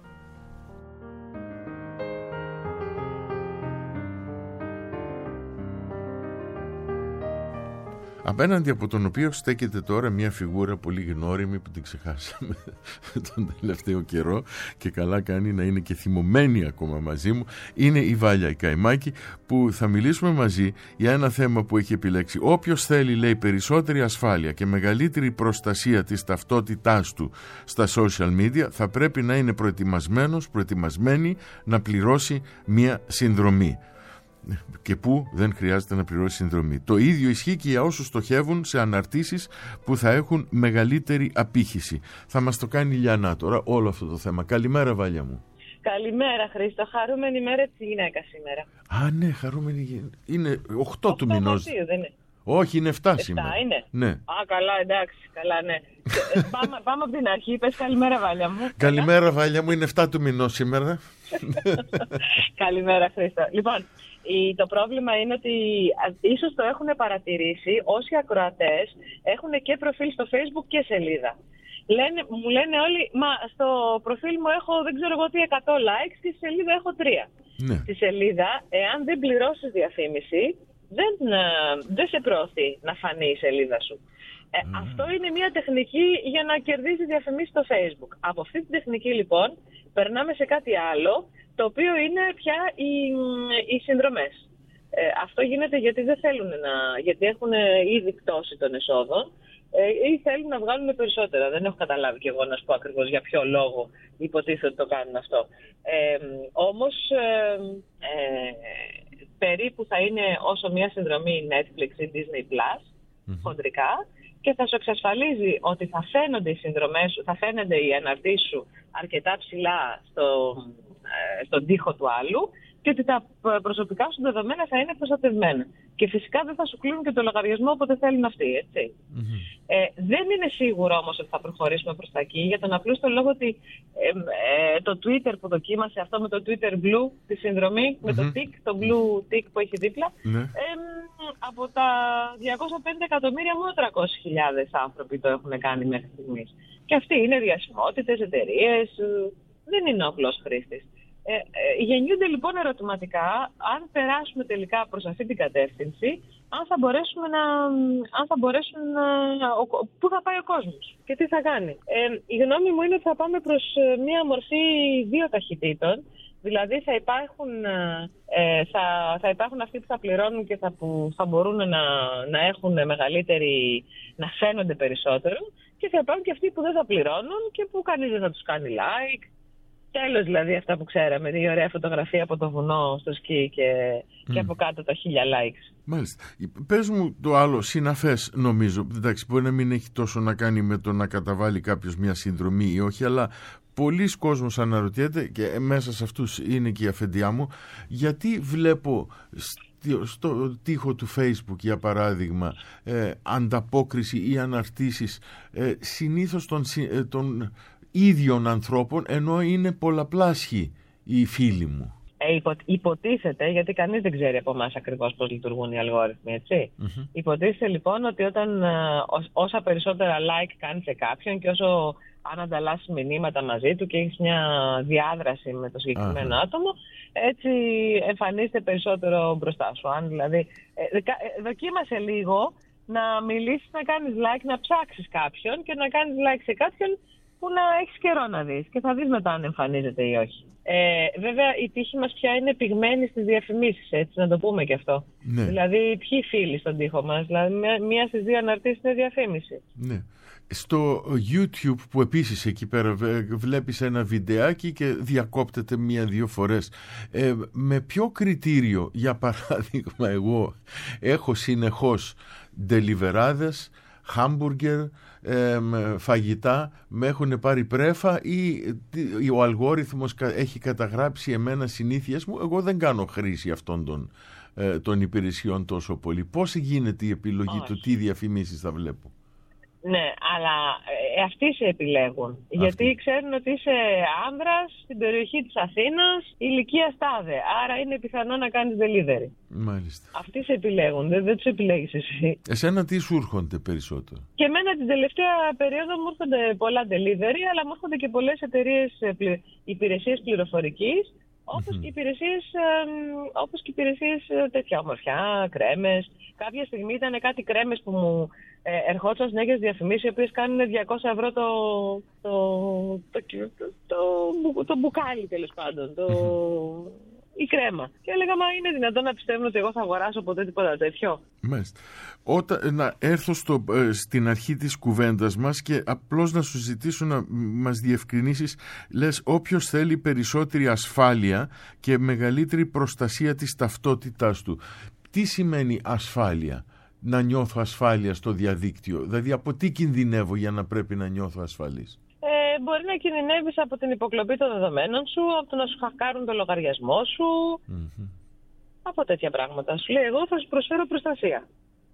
Speaker 2: Απέναντι από τον οποίο στέκεται τώρα μια φιγούρα πολύ γνώριμη που την ξεχάσαμε τον τελευταίο καιρό και καλά κάνει να είναι και θυμωμένη ακόμα μαζί μου, είναι η Βάλια η Καημάκη, που θα μιλήσουμε μαζί για ένα θέμα που έχει επιλέξει. Όποιος θέλει, λέει, περισσότερη ασφάλεια και μεγαλύτερη προστασία της ταυτότητάς του στα social media θα πρέπει να είναι προετοιμασμένος, προετοιμασμένη να πληρώσει μια συνδρομή. Και που δεν χρειάζεται να πληρώσει συνδρομή. Το ίδιο ισχύει και για όσους στοχεύουν σε αναρτήσεις που θα έχουν μεγαλύτερη απήχηση. Θα μας το κάνει η Λιανά τώρα όλο αυτό το θέμα. Καλημέρα, Βάλια μου.
Speaker 6: Καλημέρα, Χρήστο. Χαρούμενη μέρα της γυναίκας σήμερα.
Speaker 2: Α, ναι, χαρούμενη γυναίκα. Είναι οκτώ του μηνός.
Speaker 6: Δεν είναι.
Speaker 2: Όχι, είναι εφτά σήμερα.
Speaker 6: Είναι.
Speaker 2: Ναι.
Speaker 6: Α, καλά, εντάξει. Καλά, ναι. πάμε, πάμε από την αρχή. Πες καλημέρα, Βάλια μου.
Speaker 2: Καλημέρα, Βάλια μου. Είναι εφτά του μηνός σήμερα.
Speaker 6: Καλημέρα, Χρήστο. Λοιπόν, το πρόβλημα είναι ότι ίσως το έχουν παρατηρήσει όσοι ακροατές έχουν και προφίλ στο Facebook και σελίδα. Λένε, μου λένε όλοι, μα στο προφίλ μου έχω δεν ξέρω εγώ τι εκατό likes και στη σελίδα έχω τρία. Ναι. Στη σελίδα, εάν δεν πληρώσεις διαφήμιση, δεν, δεν σε προωθεί να φανεί η σελίδα σου. Ε, mm. Αυτό είναι μια τεχνική για να κερδίσει διαφημίσεις στο Facebook. Από αυτή την τεχνική λοιπόν περνάμε σε κάτι άλλο, το οποίο είναι πια οι, οι συνδρομές. Ε, αυτό γίνεται γιατί δεν θέλουν να, γιατί έχουν ήδη πτώση των εσόδων ε, ή θέλουν να βγάλουν περισσότερα. Δεν έχω καταλάβει κι εγώ να σου πω ακριβώς για ποιο λόγο υποτίθεται ότι το κάνουν αυτό. Ε, όμως ε, ε, περίπου θα είναι όσο μια συνδρομή Netflix ή Disney Plus, mm-hmm. χοντρικά, και θα σου εξασφαλίζει ότι θα φαίνονται οι συνδρομές σου, θα φαίνονται οι αναρτήσεις σου αρκετά ψηλά στο, ε, στον τοίχο του άλλου και ότι τα προσωπικά σου δεδομένα θα είναι προστατευμένα. Και φυσικά δεν θα σου κλείνουν και το λογαριασμό όποτε θέλουν αυτοί, έτσι. Mm-hmm. Ε, δεν είναι σίγουρο όμως ότι θα προχωρήσουμε προς τα εκεί, για τον απλούστο λόγο ότι ε, ε, το Twitter που δοκίμασε αυτό με το Twitter Blue, τη συνδρομή, mm-hmm. με το tick, το blue tick που έχει δίπλα, mm-hmm. ε, από τα διακόσια πενήντα εκατομμύρια μόνο τριακόσιες χιλιάδες άνθρωποι το έχουν κάνει μέχρι στιγμής. Και αυτοί είναι διασημότητες, εταιρείες, δεν είναι ο απλός χρήστης. Ε, ε, γεννιούνται λοιπόν ερωτηματικά αν περάσουμε τελικά προς αυτή την κατεύθυνση, αν θα μπορέσουμε να, αν θα μπορέσουν να, πού θα πάει ο κόσμος και τι θα κάνει. Ε, η γνώμη μου είναι ότι θα πάμε προς μια μορφή δύο ταχυτήτων. Δηλαδή θα υπάρχουν, ε, θα, θα υπάρχουν αυτοί που θα πληρώνουν και θα, που θα μπορούν να, να έχουν μεγαλύτερη, να φαίνονται περισσότερο, και θα υπάρχουν και αυτοί που δεν θα πληρώνουν και που κανείς δεν θα τους κάνει like. Τέλος, δηλαδή αυτά που ξέραμε, η ωραία φωτογραφία από το βουνό στο σκι και, mm. και από κάτω τα χίλια likes.
Speaker 2: Μάλιστα. Πες μου το άλλο, συναφές νομίζω, εντάξει, μπορεί να μην έχει τόσο να κάνει με το να καταβάλει κάποιος μια συνδρομή ή όχι, αλλά πολλοί κόσμος αναρωτιέται, και μέσα σε αυτούς είναι και η αφεντιά μου, γιατί βλέπω στο τοίχο του Facebook, για παράδειγμα, ε, ανταπόκριση ή αναρτήσεις ε, συνήθως των, ε, των ίδιων ανθρώπων, ενώ είναι πολλαπλάσιοι οι φίλοι μου.
Speaker 6: Ε, υπο, υποτίθεται, γιατί κανείς δεν ξέρει από εμάς ακριβώς πώς λειτουργούν οι αλγόριθμοι, έτσι. Mm-hmm. Υποτίθεται λοιπόν ότι όταν ό, όσα περισσότερα like κάνεις σε κάποιον και όσο αν ανταλλάσσεις μηνύματα μαζί του και έχεις μια διάδραση με το συγκεκριμένο uh-huh. άτομο, έτσι εμφανίζεται περισσότερο μπροστά σου. Αν δηλαδή, ε, ε, δοκίμασε λίγο να μιλήσεις, να κάνεις like, να ψάξεις κάποιον και να κάνεις like σε κάποιον που να έχεις καιρό να δεις και θα δεις μετά αν εμφανίζεται ή όχι. Ε, βέβαια η τύχη μας πια είναι πυγμένη στις διαφημίσεις, έτσι να το πούμε και αυτό. Ναι. Δηλαδή ποιοι φίλοι στον τοίχο μας, δηλαδή μία στις δύο αναρτήσεις είναι διαφήμιση.
Speaker 2: Ναι. Στο YouTube που επίσης εκεί πέρα βλέπεις ένα βιντεάκι και διακόπτεται μία-δύο φορές. Ε, με ποιο κριτήριο, για παράδειγμα, εγώ έχω συνεχώς ντελιβεράδες, χάμπουργκερ, ε, φαγητά, με έχουν πάρει πρέφα ή ο αλγόριθμος έχει καταγράψει εμένα συνήθειες μου, εγώ δεν κάνω χρήση αυτών των, ε, των υπηρεσιών τόσο πολύ. Πώς γίνεται η επιλογή του τι διαφημίσεις θα βλέπω?
Speaker 6: Ναι, αλλά ε, αυτοί σε επιλέγουν. Αυτή. Γιατί ξέρουν ότι είσαι άνδρας στην περιοχή της Αθήνας, ηλικία τάδε. Άρα είναι πιθανό να κάνεις delivery.
Speaker 2: Μάλιστα.
Speaker 6: Αυτοί σε επιλέγουν, δεν, δεν τους επιλέγεις εσύ.
Speaker 2: Εσένα τι σου έρχονται περισσότερο?
Speaker 6: Και εμένα την τελευταία περίοδο μου έρχονται πολλά delivery, αλλά μου έρχονται και πολλές εταιρείες, υπηρεσίες πληροφορικής, όπως mm-hmm. και υπηρεσίες, ε, όπως και υπηρεσίες τέτοια ομορφιά, κρέμες. Κάποια στιγμή ήταν κάτι κρέμες που μου ε, ερχόντουσαν συνέχεια διαφημίσεις, οι οποίες κάνουν διακόσια ευρώ το, το, το, το, το, το μπουκάλι, τέλος πάντων, το, mm-hmm. η κρέμα. Και έλεγα, μα είναι δυνατόν να πιστεύουν ότι εγώ θα αγοράσω ποτέ τίποτα τέτοιο?
Speaker 2: Μάλιστα. Όταν, να έρθω στο, στην αρχή της κουβέντας μας και απλώς να σου ζητήσω να μας διευκρινίσεις. Λες, όποιος θέλει περισσότερη ασφάλεια και μεγαλύτερη προστασία της ταυτότητάς του. Τι σημαίνει ασφάλεια? Να νιώθω ασφάλεια στο διαδίκτυο? Δηλαδή από τι κινδυνεύω για να πρέπει να νιώθω ασφαλής?
Speaker 6: Ε, μπορεί να κινδυνεύεις από την υποκλοπή των δεδομένων σου, από το να σου χακάρουν το λογαριασμό σου, mm-hmm. από τέτοια πράγματα. Σου λέει, εγώ θα σου προσφέρω προστασία.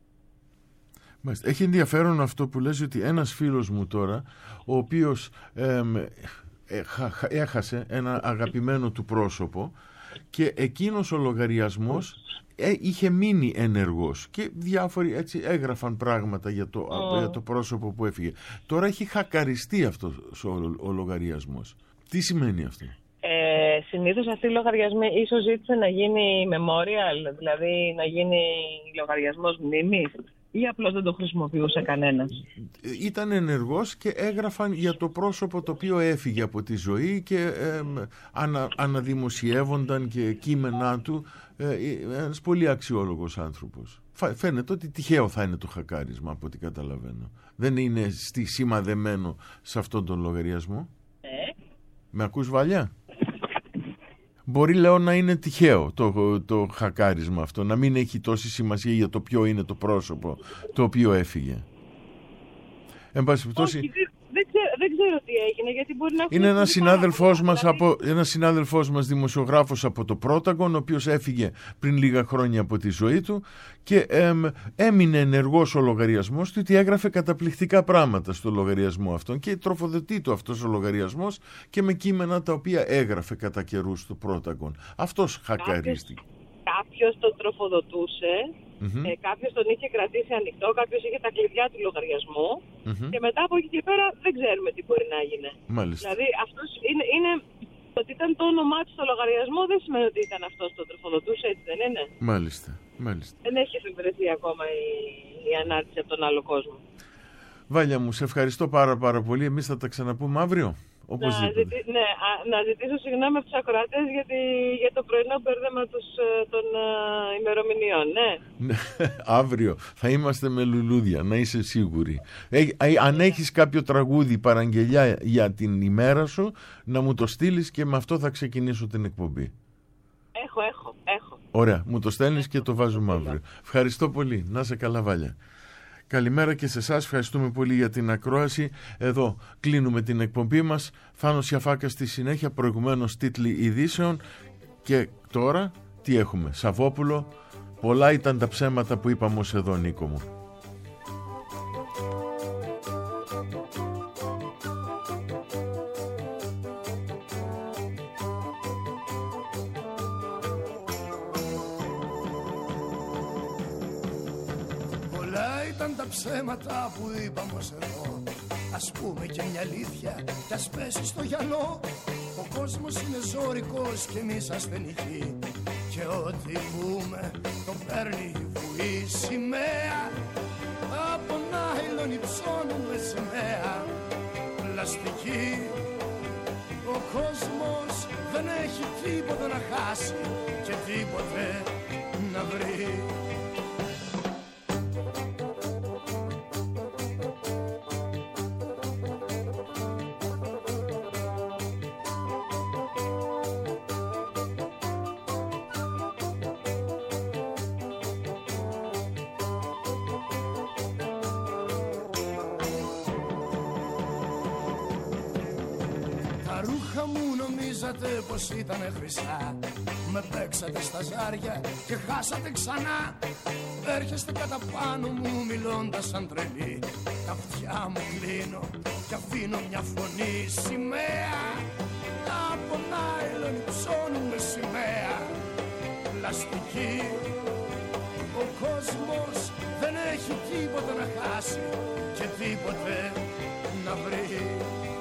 Speaker 2: Έχει ενδιαφέρον αυτό που λες, ότι ένας φίλος μου τώρα, ο οποίος ε, ε, έχασε ένα αγαπημένο του πρόσωπο και εκείνος ο λογαριασμός ε, είχε μείνει ενεργός και διάφοροι έτσι έγραφαν πράγματα για το, oh. για το πρόσωπο που έφυγε. Τώρα έχει χακαριστεί αυτός ο, ο λογαριασμός. Τι σημαίνει αυτό?
Speaker 6: Ε, συνήθως αυτοί οι λογαριασμοί ίσως ζήτησε να γίνει memorial, δηλαδή να γίνει λογαριασμός μνήμης, ή απλώς δεν το χρησιμοποιούσε κανένας?
Speaker 2: Ήταν ενεργός και έγραφαν για το πρόσωπο το οποίο έφυγε από τη ζωή και ε, ανα, αναδημοσιεύονταν και κείμενά του. Ε, ένας πολύ αξιόλογος άνθρωπος. Φαίνεται ότι τυχαίο θα είναι το χακάρισμα, από ό,τι καταλαβαίνω. Δεν είναι στη σημαδεμένο σε αυτόν τον λογαριασμό. Ε? Με ακούς, Βάλια? Μπορεί, λέω, να είναι τυχαίο το, το χακάρισμα αυτό, να μην έχει τόση σημασία για το ποιο είναι το πρόσωπο το οποίο έφυγε. Εν πάση περιπτώσει,
Speaker 6: δεν, δεν, ξέρω, δεν ξέρω τι έγινε, γιατί μπορεί να...
Speaker 2: Είναι ένας συνάδελφός μας, από, ένας συνάδελφός μας δημοσιογράφος από το Πρόταγκον, ο οποίος έφυγε πριν λίγα χρόνια από τη ζωή του και εμ, έμεινε ενεργός ο λογαριασμός του, ότι έγραφε καταπληκτικά πράγματα στο λογαριασμό αυτόν και τροφοδοτεί του αυτός ο λογαριασμός και με κείμενα τα οποία έγραφε κατά καιρούς στο Πρόταγκον. Αυτός χακαρίστηκε.
Speaker 6: Κάποιος τον τροφοδοτούσε, mm-hmm. ε, κάποιος τον είχε κρατήσει ανοιχτό, κάποιος είχε τα κλειδιά του λογαριασμού mm-hmm. και μετά από εκεί και πέρα δεν ξέρουμε τι μπορεί να γίνει.
Speaker 2: Μάλιστα.
Speaker 6: Δηλαδή αυτός είναι, είναι, το ότι ήταν το όνομά του στο λογαριασμό δεν σημαίνει ότι ήταν αυτός τον τροφοδοτούσε, έτσι δεν είναι?
Speaker 2: Μάλιστα. Μάλιστα.
Speaker 6: Δεν έχει εφευρεθεί ακόμα η, η ανάρτηση από τον άλλο κόσμο.
Speaker 2: Βάλια μου, σε ευχαριστώ πάρα πάρα πολύ. Εμείς θα τα ξαναπούμε αύριο.
Speaker 6: Να, ζητή, ναι, α, να ζητήσω συγγνώμη από τους ακροατές γιατί, για το πρωινό μπέρδεμα τους, των uh, ημερομηνιών, ναι.
Speaker 2: Αύριο θα είμαστε με λουλούδια, να είσαι σίγουρη. Ε, ε, αν έχεις κάποιο τραγούδι, παραγγελιά για την ημέρα σου, να μου το στείλεις και με αυτό θα ξεκινήσω την εκπομπή.
Speaker 6: Έχω, έχω, έχω.
Speaker 2: Ωραία, μου το στέλνεις και το βάζουμε αύριο. Ευχαριστώ πολύ, να είσαι καλά, Βάλια. Καλημέρα και σε εσάς, ευχαριστούμε πολύ για την ακρόαση. Εδώ κλείνουμε την εκπομπή μας. Θάνος Γιαφάκας στη συνέχεια, προηγουμένως τίτλοι ειδήσεων. Και τώρα τι έχουμε? Σαββόπουλο. Πολλά ήταν τα ψέματα που είπαμε ως εδώ, Νίκο μου.
Speaker 7: Ψέματα που είπαμε ως εδώ, ας πούμε και μια αλήθεια κι ας πέσει στο γυαλό. Ο κόσμος είναι ζώρικος και εμείς ασθενικοί και ό,τι πούμε το παίρνει βουή σημαία. Από νάιλον υψώνουμε σημαία πλαστική. Ο κόσμος δεν έχει τίποτα να χάσει και τίποτε να βρει. Πως ήτανε χρυσά, με παίξατε στα ζάρια και χάσατε ξανά. Έρχεστε κατά πάνω μου μιλώντας σαν τρελή. Τα αυτιά μου κλείνω και αφήνω μια φωνή σημαία. Από νάιλον υψώνουμε σημαία πλαστική. Ο κόσμος δεν έχει τίποτα να χάσει και τίποτε να βρει.